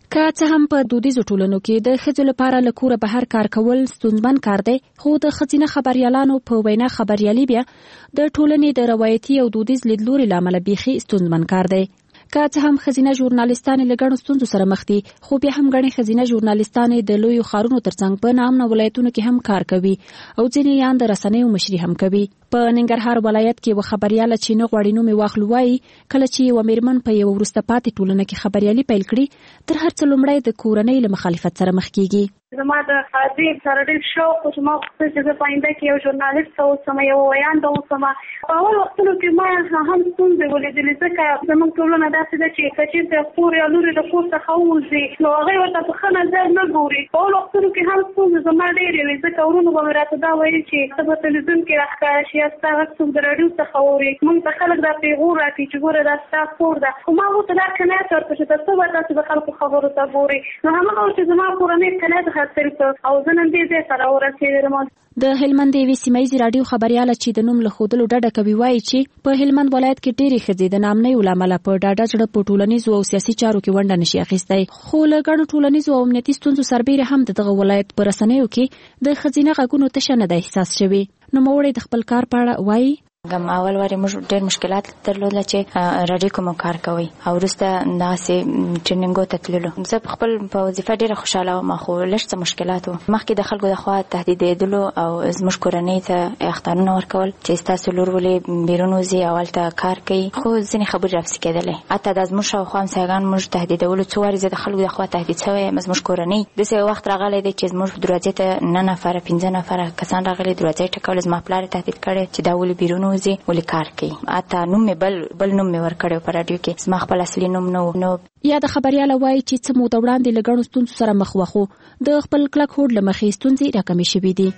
که څه هم په دودیزو ټولنو کې د ښځو لپاره له کوره بهر کار کول ستونزمن کار دی، خو د ښځینه خبریالانو په وینا خبریالي بیا د ټولنې د روایتي او دودیز لیدلوري له امله بیخي ستونزمن کار دی. که څه هم ښځینه ژورنالیستانې له ګڼو ستونزو سره مخ دي، خو بیا هم ګڼې ښځینه ژورنالیستانې د لویو ښارونو ترڅنګ په ناامنه ولایتونو کې هم کار کوي او ځینې یې د رسنیو مشري هم کوي. په ننګرهار ولایت کې یو خبریاله چې نه غواړي نوم یې واخلو وایي کله چې یوه میرمن په یوه وروسته پاتې ټولنه کې خبریالي پیل کړي، تر هر څه لومړی د کورنۍ له مخالفت سره مخ کیږي. زما د خادي سره ډېر شوق و چې ما غوښتل چې زه په آینده کې یو ژورنالیست اوسم، یو ویانده اوسم. په اول وختونو کې ما هم ستونزې ولیدلې، ځکه زموږ ټولنه داسې ده چې که چېرته خور یا لور د کور څخه ووځي نو هغوی ورته په ښه نظر نه ګوري. په اول وختونو کې هم ستونزې زما ډېرې وې، ځکه ورونو به مې راته دا ویل چې ته په تلویزیون کې راښکاره شي یا ستا غږ څوک د راډیو څخه اوري، موږ ته خلک دا پیغور راکړي چې ګوره دا ستا کور ده. خو ما ورته دا قناعت ورکړ چې تاسو به تاسو د خلکو خبرو ته ګورئ. نو هماغه چې زما کورنۍ قناعت حاصل کړ او زه نن دې ځای ته راورسېدم. د هلمند د یوې سیمه ییزې راډیو خبریاله چې د نوم له ښودلو ډډه کوي وایي چې په هلمند ولایت کې ډېرې ښځې د ناامنیو له امله په ډاډه زړه په ټولنیزو او سیاسي چارو کې ونډه نشي اخیستی. خو له ګڼو ټولنیزو او امنیتي ستونزو سربیره هم د دغه ولایت په رسنیو کې د ښځینه غږونو تشه نه ده احساس شوې. نوموړی د خپل کار په اړه وایي ګم اول واري موږ ډېر مشکلات درلودل چې راډیو کوم کار کوي او وروسته داسې ټریننګو ته تللو. زه په خپل په وظیفه ډېره خوشحاله وم، خو لږ څه مشکلات وو. مخکې د خلکو د خوا تهدیدېدلو او زموږ کورنۍ ته اخطارونه ورکول چې ستاسو لور ولې بیرون وځي او هلته کار کوي، خو ځینې خبرې راپسې کېدلې. حتی دا زموږ شاوخوا همسایګان موږ تهدیدولو، څو وارې زه د خلکو د خوا تهدید شوی یم. زموږ کورنۍ داسې یو وخت راغلی دی چې زموږ دروازې ته نه نفره پنځه نفره کسان راغلي، دروازې یې ټکولې. زما پلار یې تهدید کړی چې دا ولې بیرون وځي، ولې کار کوي. اته نوم مې بل بل نوم مې ورکړی په راډیو کې، زما خپل اصلي نوم نه و. یا د خبریاله وایي چې څه موده وړاندې له ګڼو ستونزو سره مخ وه، خو د خپل کلک هوډ له مخې ستونزې راکمې شوې دي.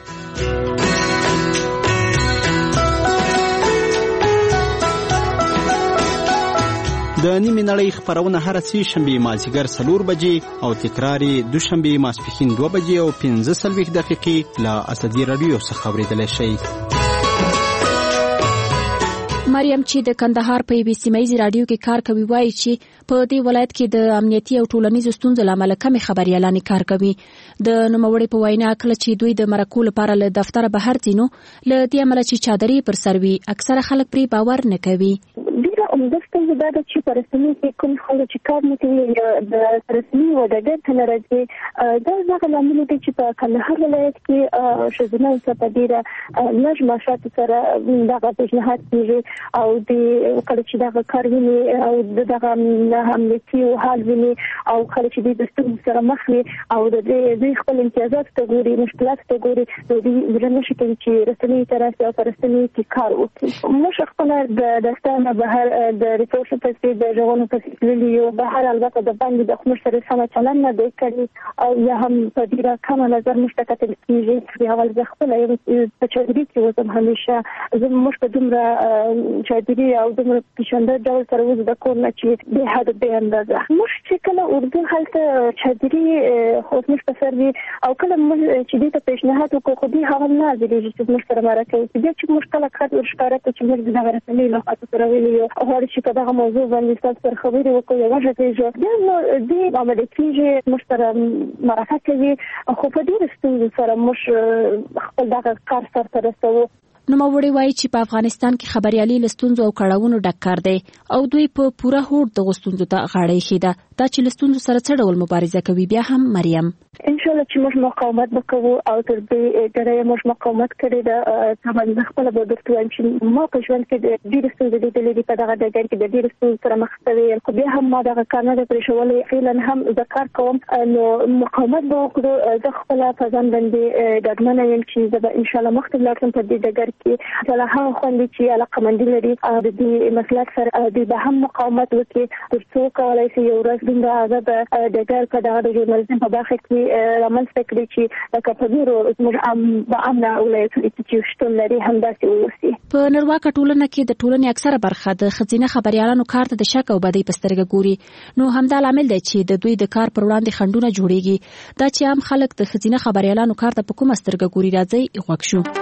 د نیمې نړۍ خپرونه هر سه شنبه مازیګر څلور بجې او تکرار دوشنبه ماسپښین دوه بجې او پنځه څلوېښت دقیقې له اسدي راډیو څخه اورېدلی شئ. مریم چې د کندهار په یوې سیمه ییزې راډیو کې کار کوي وایي چې په دې ولایت کې د امنیتي او ټولنیزو ستونزو له امله کمې خبریالانې کار کوي. د نوموړې په وینا کله چې دوی د مرکو لپاره له دفتره بهر ځي نو له دې امله چې چادرې پر سر وي اکثره خلک پرې باور نه کوي. ډېره عمده ستونزه دا ده چې په رسنیو کې کوم خلک چې کار نه کوي د رسنیو او د ډېر ته نه راځي، دا هغه لامل دی چې په کندهار ولایت کې ښځینه څه په ډېره لږ معاشاتو سره دغه پیشنهاد کېږي او د کله چې دغه کار ویني او دغه امنیتي حال ویني او کله چې دوی د ستونزو سره مخ وي او د دوی خپل امتیازات ته ګوري، مشکلات ته ګوري، نو دوی زړه نشي کوي چې رسنیو ته راسي او په رسنیو کې کار وکړي. موږ خپله د داستانه بهر د ریپورټ پسې د ژغورنو پسې تللي یو، بهر البته د باندې د موږ سره سمه چلند نه دی کړی او یا هم په ډېره کمه نظر موږ ته کتل کېږي. اول زه خپله په چادري کې وزم، همیشه زه موږ په دومره چادري او دومره پیشنده ډول سره وځو د کور نه چې بې حده بې اندازه. موږ چې کله اردو هلته چادري خو موږ په سر وي او کله موږ چې دې ته پیشنهاد وکړو خو دوی هغه نه حاضرېږي چې موږ سره مرکه وکړي. بیا چې موږ کله کار ورښکاره کړو چې موږ د دغه رسنیو له خوا سره ویلي یو غواړي چې په دغه موضوع باندې ستاسو سره خبرې وکړو یا وغږېږو، بیا نو دوی عملي کېږي، موږ سره مرکه کوي، خو په ډېرو ستونزو سره موږ خپل دغه کار سرته رسوو. نوموړی وایي چې په افغانستان کې خبریالي له ستونزو او کړاوونو ډک کار دی او دوی په پوره هوډ دغو ستونزو ته غاړه ایښې ده. دا چې له ستونزو سره څه ډول مبارزه کوي بیا هم مریم انشاءالله چې موږ مقاومت وکړو او تر دې ډېره موږ مقاومت کړی ده. طبعا زه خپله به درته وایم چې ما په ژوند کې ډېرې ستونزې لیدلې دي، په دغه ډګر کې د ډېرو ستونزو سره مخ شوې یم، خو بیا هم ما دغه کار نه دی پرېښولی. فعلا هم زه کار کوم، نو مقاومت به وکړو. زه خپله په ځان باندې ډاډمنه یم چې زه به انشاءالله مخکې لاړ شم په دې ډګر کې. هغه خوندې چې علاقمندي لري د دې مسلک سره دوی به هم مقاومت وکړي تر څو کولی شي یو ورځ دومره ازاده ډګر په دغه د ژورنالیزم په برخه کې رامنځته کړي چې لکه په نورو زموږ په امنه ولایتونو کې چې شتون لري همداسې واوسي. په نړیواله ټولنه کې د ټولنې اکثره برخه د ښځینه خبریالانو کار ته د شک او بدۍ په سترګه ګوري، نو همدا لامل دی چې د دوی د کار پر وړاندې خنډونه جوړیږي. دا چې عام خلک د ښځینه خبریالانو کار ته په کومه سترګه ګوري راځي غوږ شو.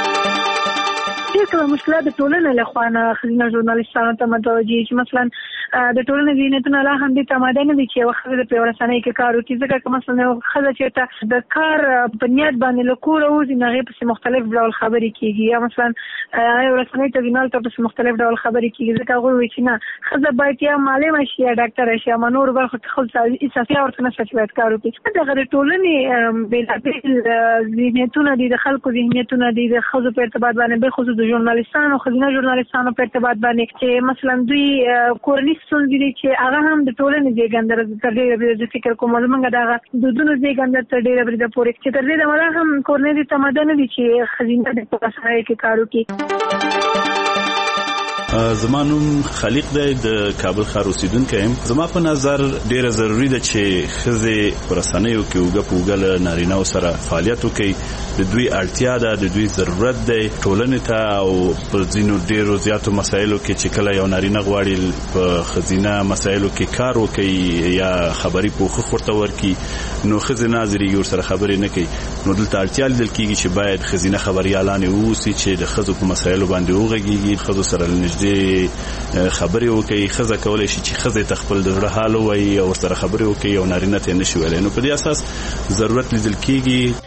ډېر کله مشکلات د ټولنې له خوا نه ښځینه ژورنالیستانو ته متوجه چې مثلا د ټولنې ذهنیتونه لا هم دې تماده نه دي چې یو ښځه په ورسنۍ کې کار وکړي، ځکه که مثلا یو ښځه چې د کار په نیت باندې له کوره وځي نو هغې پسې مختلف ډول خبرې کېږي، یا مثلا هغې ورسنۍ ته ځي نو هلته پسې مختلف ډول خبرې کېږي، ځکه هغوی وایي چې نه ښځه باید یا معلمه شي یا ډاکټره شي، اما نورو برخو کې ښځو اضافي ورته نشته چې باید کار وکړي. دغه د ټولنې بېلابېل ذهنیتونه دي، د خلکو ذهنیتونه دي د ښځو په ارتباط باندې، بالخصوص د ژورنالستانو ښځینه ژورنالستانو په ارتباط باندې چې مثلا دوی کورني ستونزې دي چې هغه هم د ټولنې زېږنده تر ډېره بریده زه فکر کوم زموږ دغه دودونو زېږنده تر ډېره بریده پورې چې تر دې دمه هم کورنۍ دې تماده نه دي چې ښځینه دې په رسنیو کې کار وکړي. زما نوم خلیق دی، د کابل ښار اوسیدونکی یم. زما په نظر ډیره ضروري ده چې ښځې په رسنیو کې اوږه په اوږه له نارینهو سره فعالیت وکړي. د دوی اړتیا ده، د دوی ضرورت دی ټولنې ته، او په ځینو ډیرو زیاتو مسایلو کې چې کله یو نارینه غواړي په ښځینه مسایلو کې کار وکړي یا خبري پوښښ ورته ورکړي نو ښځې نه حاضرېږي، ورسره خبرې نه کوي. نو دلته اړتیا لیدل کېږي چې باید ښځینه خبریالانې واوسي چې د ښځو په مسایلو باندې وغږېږي، ښځو سره نږدې خبرې وکړي. ښځه کولی شي چې ښځې ته خپل د زړه حال ووایي او ورسره خبرې وکړي او نارینه ته یې نشي ویلی. نو په دې اساس ضرورت لیدل کېږي.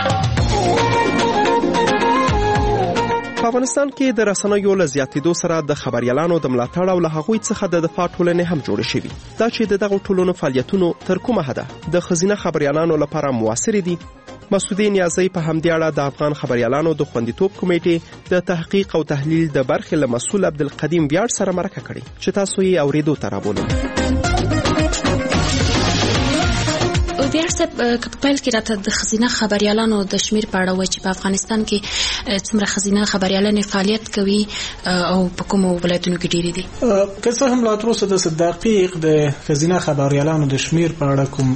په افغانستان کې د رسنیو له زیاتېدو سره د خبریالانو د ملاتړ او له هغوی څخه د دفاع ټولنې هم جوړې شوي. دا چې د دغو ټولنو فعالیتونو تر کومه حده د ښځینه خبریالانو لپاره موثرې دي. مسعودې نیازۍ په همدې اړه د افغان خبریالانو د خوندیتوب کمیټې د تحقیق او تحلیل د برخې له مسؤل عبدالقدیم ویاړ سره مرکه کړې چې تاسو یې اورېدو ته رابولم. ویاړ صاحب، که په پیل کې راته د ښځینه خبریالانو د شمیر په اړه وایي چې په افغانستان کې څومره ښځینه خبریالانې فعالیت کوي او په کومو ولایتونو کې ډېرې دي؟ که څه هم لا تر اوسه داسې دقیق د ښځینه خبریالانو د شمیر په اړه کوم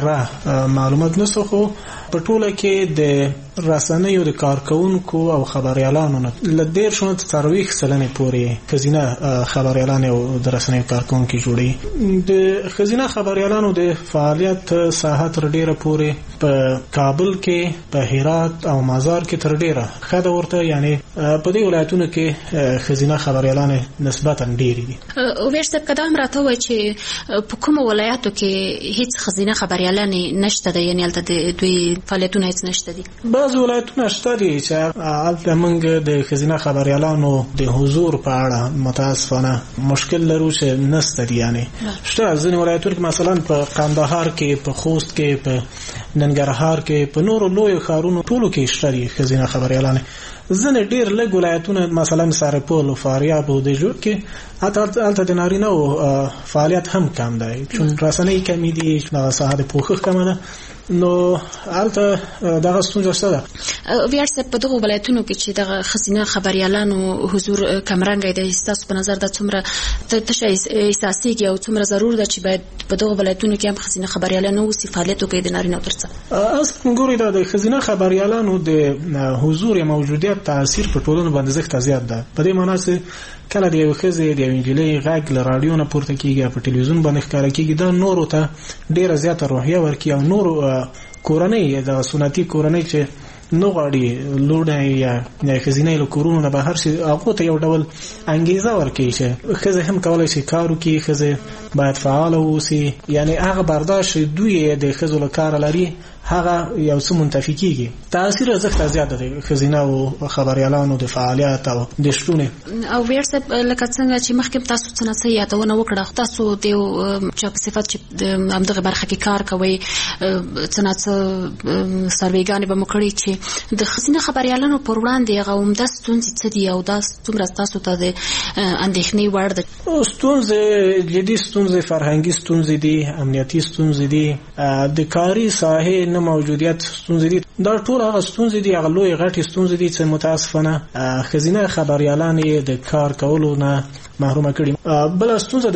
کره معلومات نشته، خو په ټوله کې د رسنیو د کارکونکو او خبریالانو نه له دېرشو نه تر څلوېښت سلنې پورې ښځینه خبریالانې او د رسنیو کارکونکي جوړوي. د ښځینه خبریالانو د فعالیت ساحه تر ډېره پورې په کابل کې، په هرات او مزار کې تر ډېره ښه ده ورته، یعنی په دې ولایتونو کې ښځینه خبریالانې نسبتا ډېرې دي. ویاړ صاحب، که دا هم راته ووایي چې په کومو ولایاتو کې هېڅ ښځینه خبریالانې نشته ده، یعنې هلته د دوی فعالیتونه هېڅ نشته دي؟ بعضې ولایتونه شته دي چې هلته موږ د ښځینه خبریالانو د حضور په اړه متاسفانه مشکل لرو چې نشته دي. یعنې شته ځینې ولایتونو کې مثلا په کندهار کې، په خوست کې، په ننګرهار کې، په نورو لویو ښارونو ټولو کې شته دي ښځینه خبریالانې. ځینې ډېر لږ ولایتونه مثلا سرپل او فاریاب او د جوړ کې هلته د نارینه‌و فعالیت هم کم دی، چون رسنۍ کمې دي، دغه ساحه د پوښښ کمه ده، نو هلته دغه ستونزه شته ده. ویاړ صاحب، په دغو ولایتونو کې چې دغه ښځینه خبریالانو حضور کمرنګی دی، ستاسو په نظر دا څومره تشه احساسېږي او څومره ضرور ده چې باید په دغو ولایتونو کې هم ښځینه خبریالان واوسي، فعالیت وکړي د نارینه‌و تر څنګ؟ اصلا ګورئ، دا د ښځینه خبریالانو د حضور یا موجودیت تاثیر په ټولنه باندې زښته زیات ده. په دې معنا چې کله د یو ښځې د یو نجلۍ غږ له راډیو نه پورته کېږي، په ټلویزیون باندې ښکاره کېږي، دا نورو ته ډېره زیاته روحیه ورکوي او نورو کورنۍ د سنتي کورنۍ چې نه غواړي لوڼه یا ښځینه له کورونو نه بهر شي، هغو ته یو ډول انګیزه ورکوي چې ښځې هم کولی شي کار وکړي، ښځې باید فعاله واوسي. یعنې هغه برداشت دوی د ښځو له کاره لري هغه یو څه منتفي کېږي. تاثیر زښته زیاته دی ښځینه او خبریالانو د فعالیت او د شتون. او ویاړ صاحب، لکه څنګه چې مخکې تاسو څه نه څه یادونه وکړه، تاسو د یو چا په صفت چې د همدغه برخه کې کار کوئ، څه نه څه سروېګانې به مو کړي چې د ښځینه خبریالانو پر وړاندې هغه عمده ستونزې څه دي او دا څومره تاسو ته د اندېښنې وړ ده؟ ستونزې جدي ستونزې، فرهنګي ستونزې دي، امنیتي ستونزې دي، د کاري ساحې نه موجودیت ستونزې دي. دا ټول هغه ستونزې دي، هغه لوی غټې ستونزې دي چې متاسفانه ښځینه خبریالانې د کار کولو نه محرومه کړي. بله ستونزه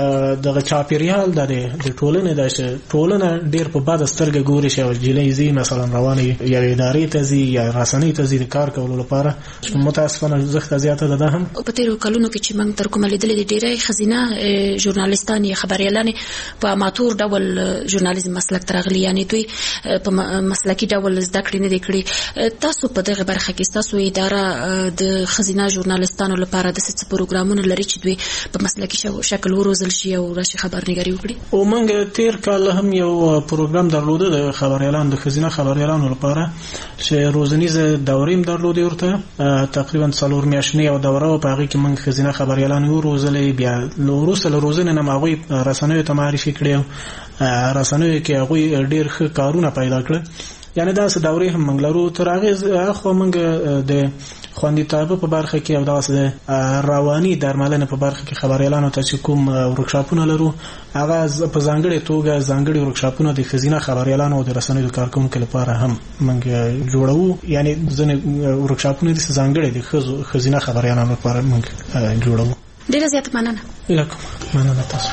د دغه چاپېریال ده، د ټولنې ده چې ټولنه ډېر په بده سترګه ګوري چې یوه نجلۍ ځي مثلا روانې یوې ادارې ته ځي یا رسنۍ ته ځي د کار کولو لپاره، متاسفانه زښته زیاته ده. دا هم په تېرو کلونو کې چې موږ تر کومه لیدلې دي، ډېری ښځینه ژورنالستان یا خبریالانې په اماتور ډول ژورنالیزم مسلک ته راغلي، یعنې دوی په مسلکي ډول زده کړې نه دي کړي. تاسو په دغه برخه کې ستاسو اداره د ښځینه ژورنالستانو لپاره داسې څه پروګرامونه لري چې دوی په مسلکي شکل وروزل شي او راشي خبرنګاري وکړي. او موږ تیر کال هم یو پروګرام درلوده د خبريالانو د خزینه خبريالانو لپاره چې روزنیزه دورې درلوده ورته تقریبا څلور میاشتې او دوره په هغه کې موږ خزینه خبريالانو روزلې بیا لوروسه روزنه نه ماوي رسنوي ته معرفي کړو رسنوي کې هغه ډېر ښه کارونه پیدا کړل. یعنی دا څه دورې هم موږ لرو تر هغه خو موږ د خوندیتابه په برخه کې او دا رواني درملنه په برخه کې خبريالانو ته چې کوم ورکشاپونه لرو هغه په ځانګړي توګه ځانګړي ورکشاپونه د خزینه خبريالانو او د رسنیو د کارکونکو لپاره هم موږ جوړو. یعنی ځنه ورکشاپونه د ځانګړي د خزینه خبريالانو لپاره موږ جوړو. ډیره زیاته مننه. لکه مننه تاسو.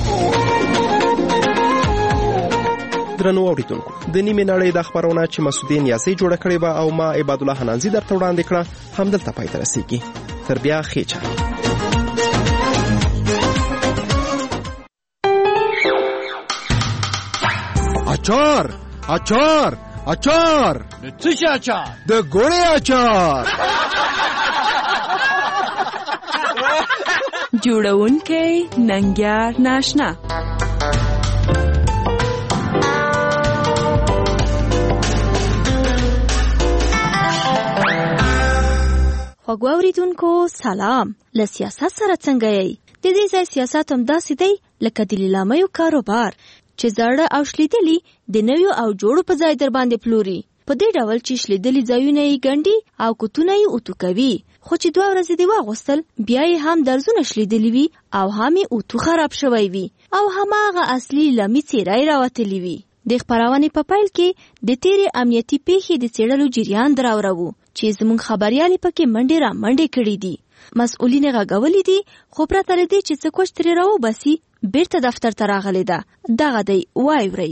درنو اوریدونکو د نیمه نړۍ د خبرونه چې مسعودین یاسي جوړ کړي با او ما عباد الله حنانزي درته وړاندې کړه همدلته پای ته رسیږي. تر بیا خېچه. اچار اچار اچار د څه شي اچار؟ د ګوړې اچار. جوړونکې ننګیار ناشنا. خوږو اوریدونکو سلام. له سیاست سره څنګه یې؟ د دې ځای سیاست هم داسې دی لکه د لیلامیو کاروبار چې زاړه او شلیدلي د نویو او جوړو په ځای در باندې پلوري. په دې ډول چې شلیدلي ځایونه یې ګنډي او کوتونه یې اوتو کوي، خو چې دوه ورځې دې واغوستل بیا یې هم درزونه شلیدلي وي او هم یې اوتو خراب شوی وي او هماغه اصلي لمي څېره یې راوتلي وي. د خپرونې په پیل کې د تیرې امنیتي پیښې د څېړلو جریان دراوړو چې زموږ خبريالې پکې منډې را منډې کړې دي. مسؤلین غږولي دي خو پرته له دې چې څه کوچ ترې راوباسي بیرته دفتر ته راغلې ده. دغه دی واورئ.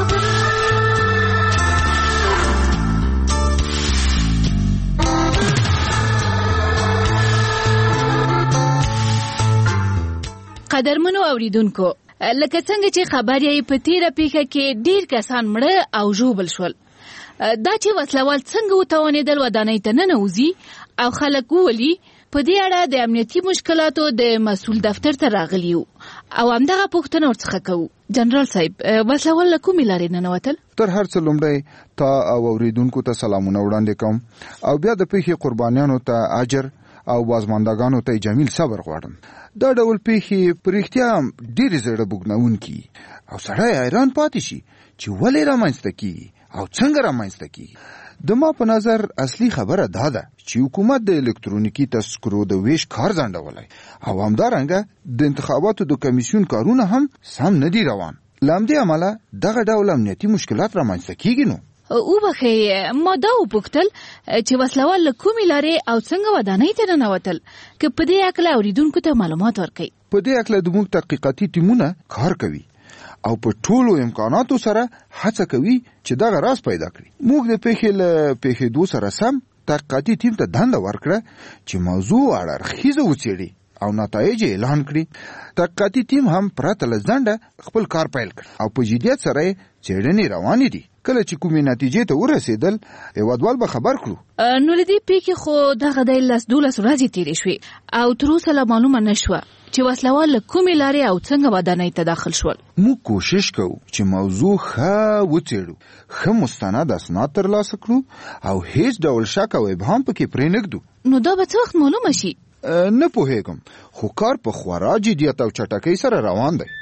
قدرمنو اوریدونکو، لکه څنګه چې خبر یې په تیره پیښه کې ډیر کسان مړه او ژوبل شول، دا چې وسلوال څنګه وتوانېدل ودانۍ ته ننوځي او خلک وولي، په دې اړه د امنیتي مشکلاتو د مسؤل دفتر ته راغلی یو او همدغه پوښتنه ورڅخه کوو. جنرال صاحب، وسلوال له کومې لارې ننوتل؟ تر هر څه لومړی تا او اوریدونکو ته سلامونه وړاندې کوم او بیا د پیښې قربانیانو ته اجر او بازماندگانو ته جمیل صبر غواړم. دا ډول پیښې په رښتیا ډېرې زړه بوږنونکي او سړی حیران پاتې شي چې ولې رامنځته کیږي او څنګه رامنځته کیږي. د ما په نظر اصلي خبره دا ده چې حکومت د الکترونیکي تذکرو د ویش کار ځنډولی او همدارنګه د انتخاباتو د کمیسیون کارونه هم سم نه دي روان. له همدې امله دغه ډول امنیتي مشکلات رامنځته کیږي. نو وبخښئ، ما دا وپوښتل چې وسلوال له کومې لارې او څنګه ودانۍ ته ننوتل، که په دې هکله اورېدونکو ته معلومات ورکړئ. په دې هکله زموږ تحقیقاتي ټیمونه کار کوي او په ټولو امکاناتو سره هڅه کوي چې دغه راز پیدا کړي. موږ د پیښې له پیښېدو سره سم تحقیقاتي ټیم ته دنده ورکړه چې موضوع اړخیزه وڅېړي او نتایج اعلان کړي. تحقیقاتي ټیم هم پرته له ځنډه خپل کار پیل کړ او په جدیت سره څېړنې روانې دي. کله چې کومې نتیجې ته ورسېدل هېوادوال به خبر کړو. نو له دې پیښې خو دغه دی لس دولس ورځې تېرې شوې او تر اوسه لا معلومه نه شوه چې وسلوال له کومې لارې او څنګه ودانۍ ته داخل شول. موږ کوشش کوو چې موضوع ښه وڅېړو، ښه مستند اسناد ترلاسه کړو او هیڅ ډول شک او ابهام پکې پرېنږدو. نو دا به څه وخت معلومه شي؟ نه پوهېږم، خو کار په خورا جدیت او چټکۍ سره روان دی.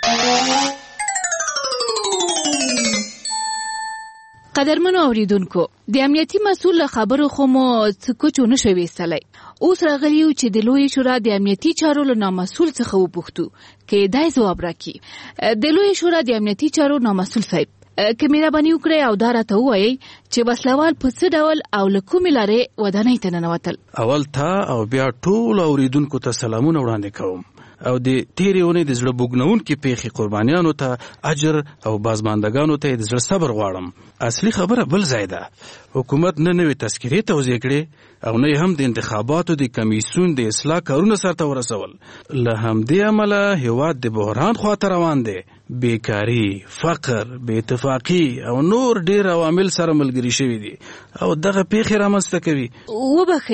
قدرمنو اوریدونکو، د امنیتي مسؤل له خبرو خو مو څه کوچ ونه شوی ویستلی. اوس راغلی یو چې د لویې شورا د امنیتي چارو له نامسؤل څخه وپوښتو که دی ځواب راکړي. د لویې شورا د امنیتي چارو نامسؤل صاحب، که مهرباني وکړئ او دا راته ووایئ چې وسلوال په څه ډول او له کومې لارې ودانۍ ته ننوتل. اول تا او بیا ټول اوریدونکو ته سلامونه وړاندې کوم او د تیرې اونۍ د زړه بوږنونکې پیښې قربانیانو ته اجر او بازماندګانو ته د زړه صبر غواړم. اصلي خبره بل ځای ده. حکومت نه نوې تذکرې توضیح کړې او نه هم د انتخاباتو د کمیسیون د اصلاح کارونه سرته ورسول. له همدې امله هېواد د بحران خواته روان دی. بیکاري، فقر، بې اتفاقي او نور ډېر عوامل سره ملګري شوي دي او دغه پیښې رامنځته کوي. وبخئ،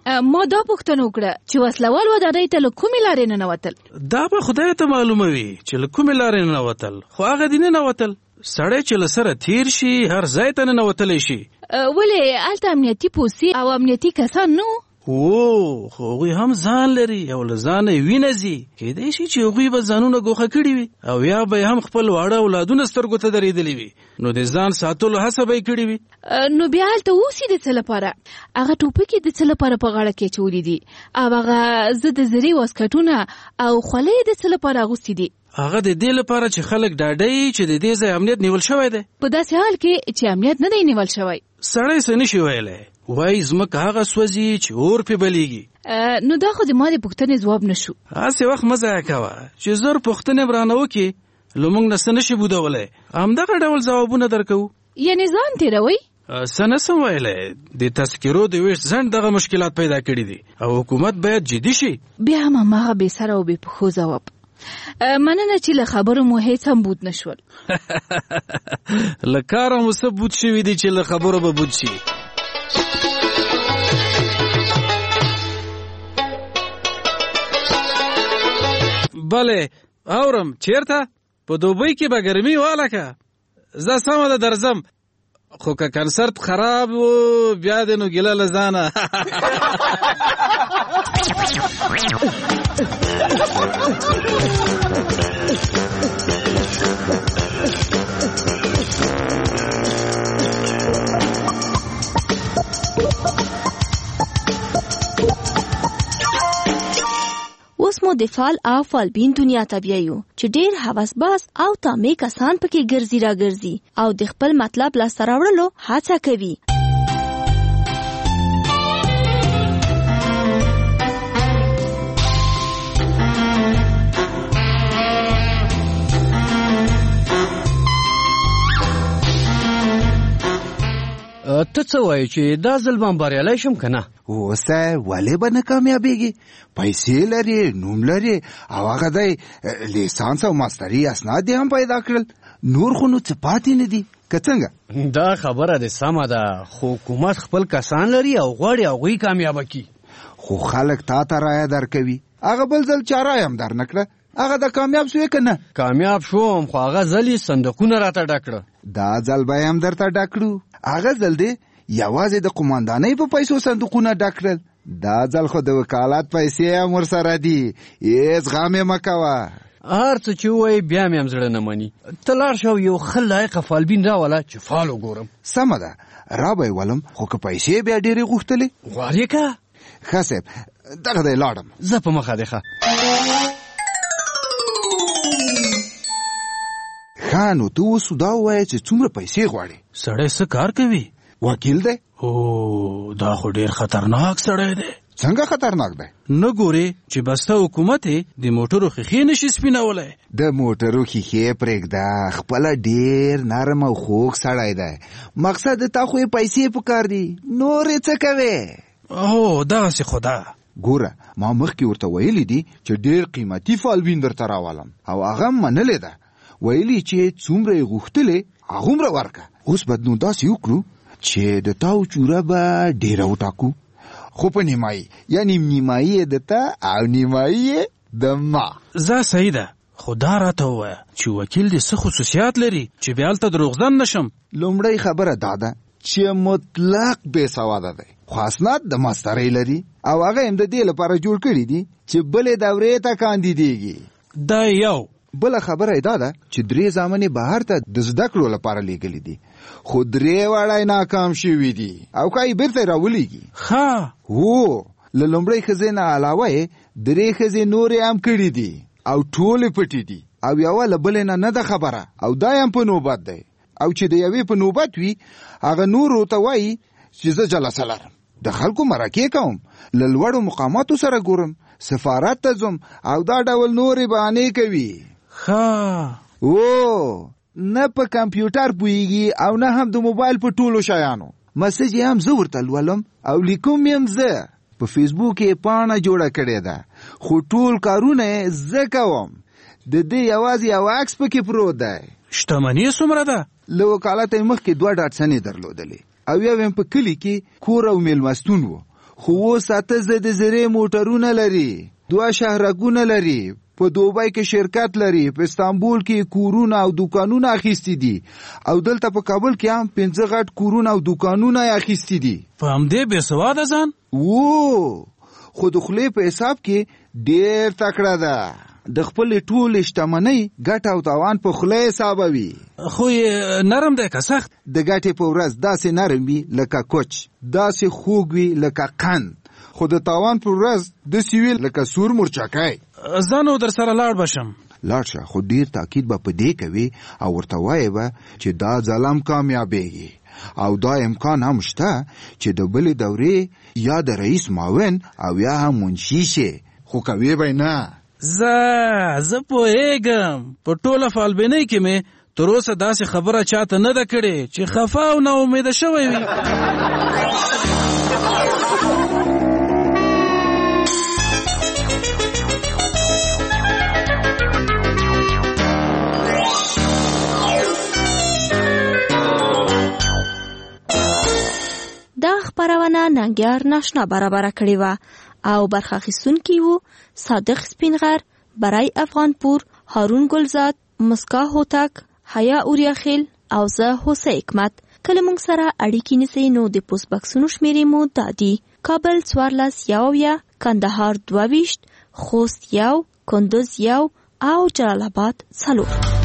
ما دا پوښتنه وکړه چې وسلوال ودانۍ ته له کومې لارې ننوتل؟ دا به خدای ته معلومه وي چې له کومې لارې ننوتل، خو هغه دې ننوتل. سړی چې له سره تیر شي هر ځای ته ننوتلی شي. ولې هلته امنیتي پوستې او امنیتي کسان نه وو؟ او خو هغوی هم ځان لري او له ځانه یې وینه ځي. کیدای شي چې هغوی به ځانونه ګوښه کړي وي او یا به هم خپل واړه اولادونه سترګو ته درېدلي وي، نو د ځان ساتلو هڅه به یې کړې وي. نو بیا هلته اوسي د څه لپاره؟ هغه ټوپکې د څه لپاره په غاړه کې اچولي دي او هغه ضد زري واسکټونه او خولۍ د څه لپاره اغوستي دي؟ هغه د دې لپاره چې خلک ډاډه وي چې د دې ځای امنیت نیول شوی دی. په داسې حال کې چې امنیت نه دی نیول شوی، سړی څه نشي ویلی، وایي ځمکه هغه سوځي چې اور پې بلیږي. نو دا خو د ما د پوښتنې ځواب نشو. هسې وخت مه ضایع کوه چې زر پوښتنې به رانه وکړي، له موږ نه څه نشي بودولی. همدغه ډول ځوابونه درکوو. یعنې ځان تېروئ؟ څه نسم ویلی، د تذکرو د ویش ځنډ دغه مشکلات پیدا کړي دي او حکومت باید جدي شي. بیا هم هماغه بې سره او بې پښو ځواب. مننه چې له خبرو مو هیڅ هم بود نشول. له کاره مو څه بود شوي دي چې له خبرو به بود شي. بله اورم، چیرته؟ په دوبۍ کې به ګرمي والکه. زه سمه ده درځم، خو که کنسرت خراب و بیا دې نو ګیله له ځانه. اوس مو د فال او فالبین دنیا ته بیایو چې ډېر هوسباز او تامې کسان پکې ګرځي را ګرځي او د خپل مطلب لاسته راوړلو هڅه کوي. ته څه وایې چې دا ځل به بریالی شم که نه؟ اوسه ولې به نه کامیابېږي؟ پیسې لري، نوم لري او هغه دی لیسانس او ماستري اسناد دې هم پیدا کړل، نور خو نو څه پاتې نه دي که څنګه؟ دا خبره دې سمه ده، خو حکومت خپل کسان لري او غواړي هغوی کامیابه کړي. خو خلک تا ته رایه درکوي، هغه بل ځل چا رایه هم در نه کړه، هغه د کامیاب شوې که نه؟ کامیاب شوم، خو هغه ځل یې صندوقونه راته ډک کړه. دا ځل به یې هم درته ډک کړو، هغه ځل دی یوازې د قماندانۍ په پیسو صندوقونه ډک کړل، دا ځل خو د وکالت پیسې هم ورسره دي، هېڅ غم یې مه کوه. هر څه چې ووایي بیا مې هم زړه نه مني. ته لاړ شه او یو ښه لایقه فالبین راوله چې فال وګورم. سمه ده، را به یې ولم، خو که پیسې بیا ډېرې غوښتلې غواړې که؟ ښه صاحب، دغه دی لاړم. زه په مخه دی ښه. ښه نو ته اوس دا ووایه چې څومره پیسې غواړې؟ سړی څه کار کوي؟ وکیل دی. او دا خو ډېر خطرناک سړی دی. څنګه خطرناک دی؟ نه ګورې چې بسته حکومت یې د موټرو ښیښې نشي سپینولی. د موټرو ښیښې پرېږده، خپله ډېر نرم او خوږ سړی دی، مقصد تا خو یې پیسې پکار دي، نور یې څه کوې؟ هو دغسې خو ده. ګوره ما مخکې ورته ویلي دي چې ډېر قیمتي فالبین درته راولم او هغه منلې ده، ویلي چې څومره یې غوښتلې هغومره ورکه. اوس باید نو داسې وکړو چې د تاو چوره به ډېره وټاکو، خو په نیمایي، یا نیم نیمایي یې د تا او نیمایي یې د ما. زه صحیح ده، خو دا راته ووایه چې وکیل دې څه خصوصیات لري چې بیا هلته دروغجن نشم. لومړی خبره دا ده چې مطلق بې سواده دی، خو اسناد د ماسترۍ لري او هغه هم د دې لپاره جوړ کړي دي چې بلې دورې ته کاندیدېږي. دا یو. بله خبره یې دا ده چې درې زامنې بهر ته د زده کړو لپاره لیږلي دي، خو درې واړه یې ناکام شوي دي او که یې بېرته یې راولیږي. ښه هو، له لومړۍ ښځې نه علاوه یې درې ښځې نورې هم کړي دي او ټولې پټې دي او یوه له بلې نه نه ده خبره او دا هم په نوبت دی، او چې د یوې په نوبت وي هغه نورو ته وایي چې زه جلسه لرم، د خلکو مرکې کوم، له لوړو مقاماتو سره ګورم، سفارت ته ځم او دا ډول نورې بهانې کوي. ښه او نه په کمپیوټر پوهیږي او نه هم د موبایل په ټولو شیانو. مسج یې هم زه ورته لولم او لیکم یې هم زه، په فیسبوک یې پاڼه جوړه کړې ده، خو ټول کارونه یې زه کوم، د دې یوازې یو عکس پکې پروت دی. شتمني یې څومره ده؟ له وکالته یې مخکې دوه ډاټسنې درلودلې او یو یې په کلي کې کور او میلمستون و، خو اوس اته زده زره موټرونه لري، دوه شهرکونه لري، په دوبای کې شرکت لري، په استانبول کې کورونه او دکانونه اخیستي دي، او دلته په کابل کې هم پنځه غټ کورونه او دکانونه اخیستي دي. په همدې بې سواده ځان وو خو د خولې په حساب کې ډېر تکړه ده، د خپل ټول شتمنۍ ګټه او تاوان په خوله حسابوي. خو یې نرم دی که سخت؟ د ګټې په ورځ داسې نرم وي لکه کوچ، داسې خوږ وي لکه قند، خو د تاوان پر ورځ داسې وي لکه سور مرچکی. زه نو در سره لاړ بشم. لاړ شه، خو ډېر تاکید به په دې کوي او ورته وایې به چې دا ځلم کامیابېږي، او دا امکان هم شته چې د بلې دورې یا د رئیس معاون او یا هم منشي شي، خو کوي به نه. زه زه پوهېږم په ټوله فالبینۍ کې مې تر اوسه داسې خبره چاته نه ده کړې چې خفه او نا امیده شوی وي. دا خبرونه ننګیار ناشنا برابره کړې وه او برخه اخیستونکي وو صادق سپینغر، برای افغانپور، هارون ګلزاد، مسکا هوتک، حیا اوریاخیل او زه هوسه حکمت. کله موږ سره اړیکې نیسئ نو د پوسټ بکسونو شمیرې مو دا دي: کابل څوارلس یوویه، کندهار دوه ویشت، خوست یو، کندوز یو او جلال آباد څلور.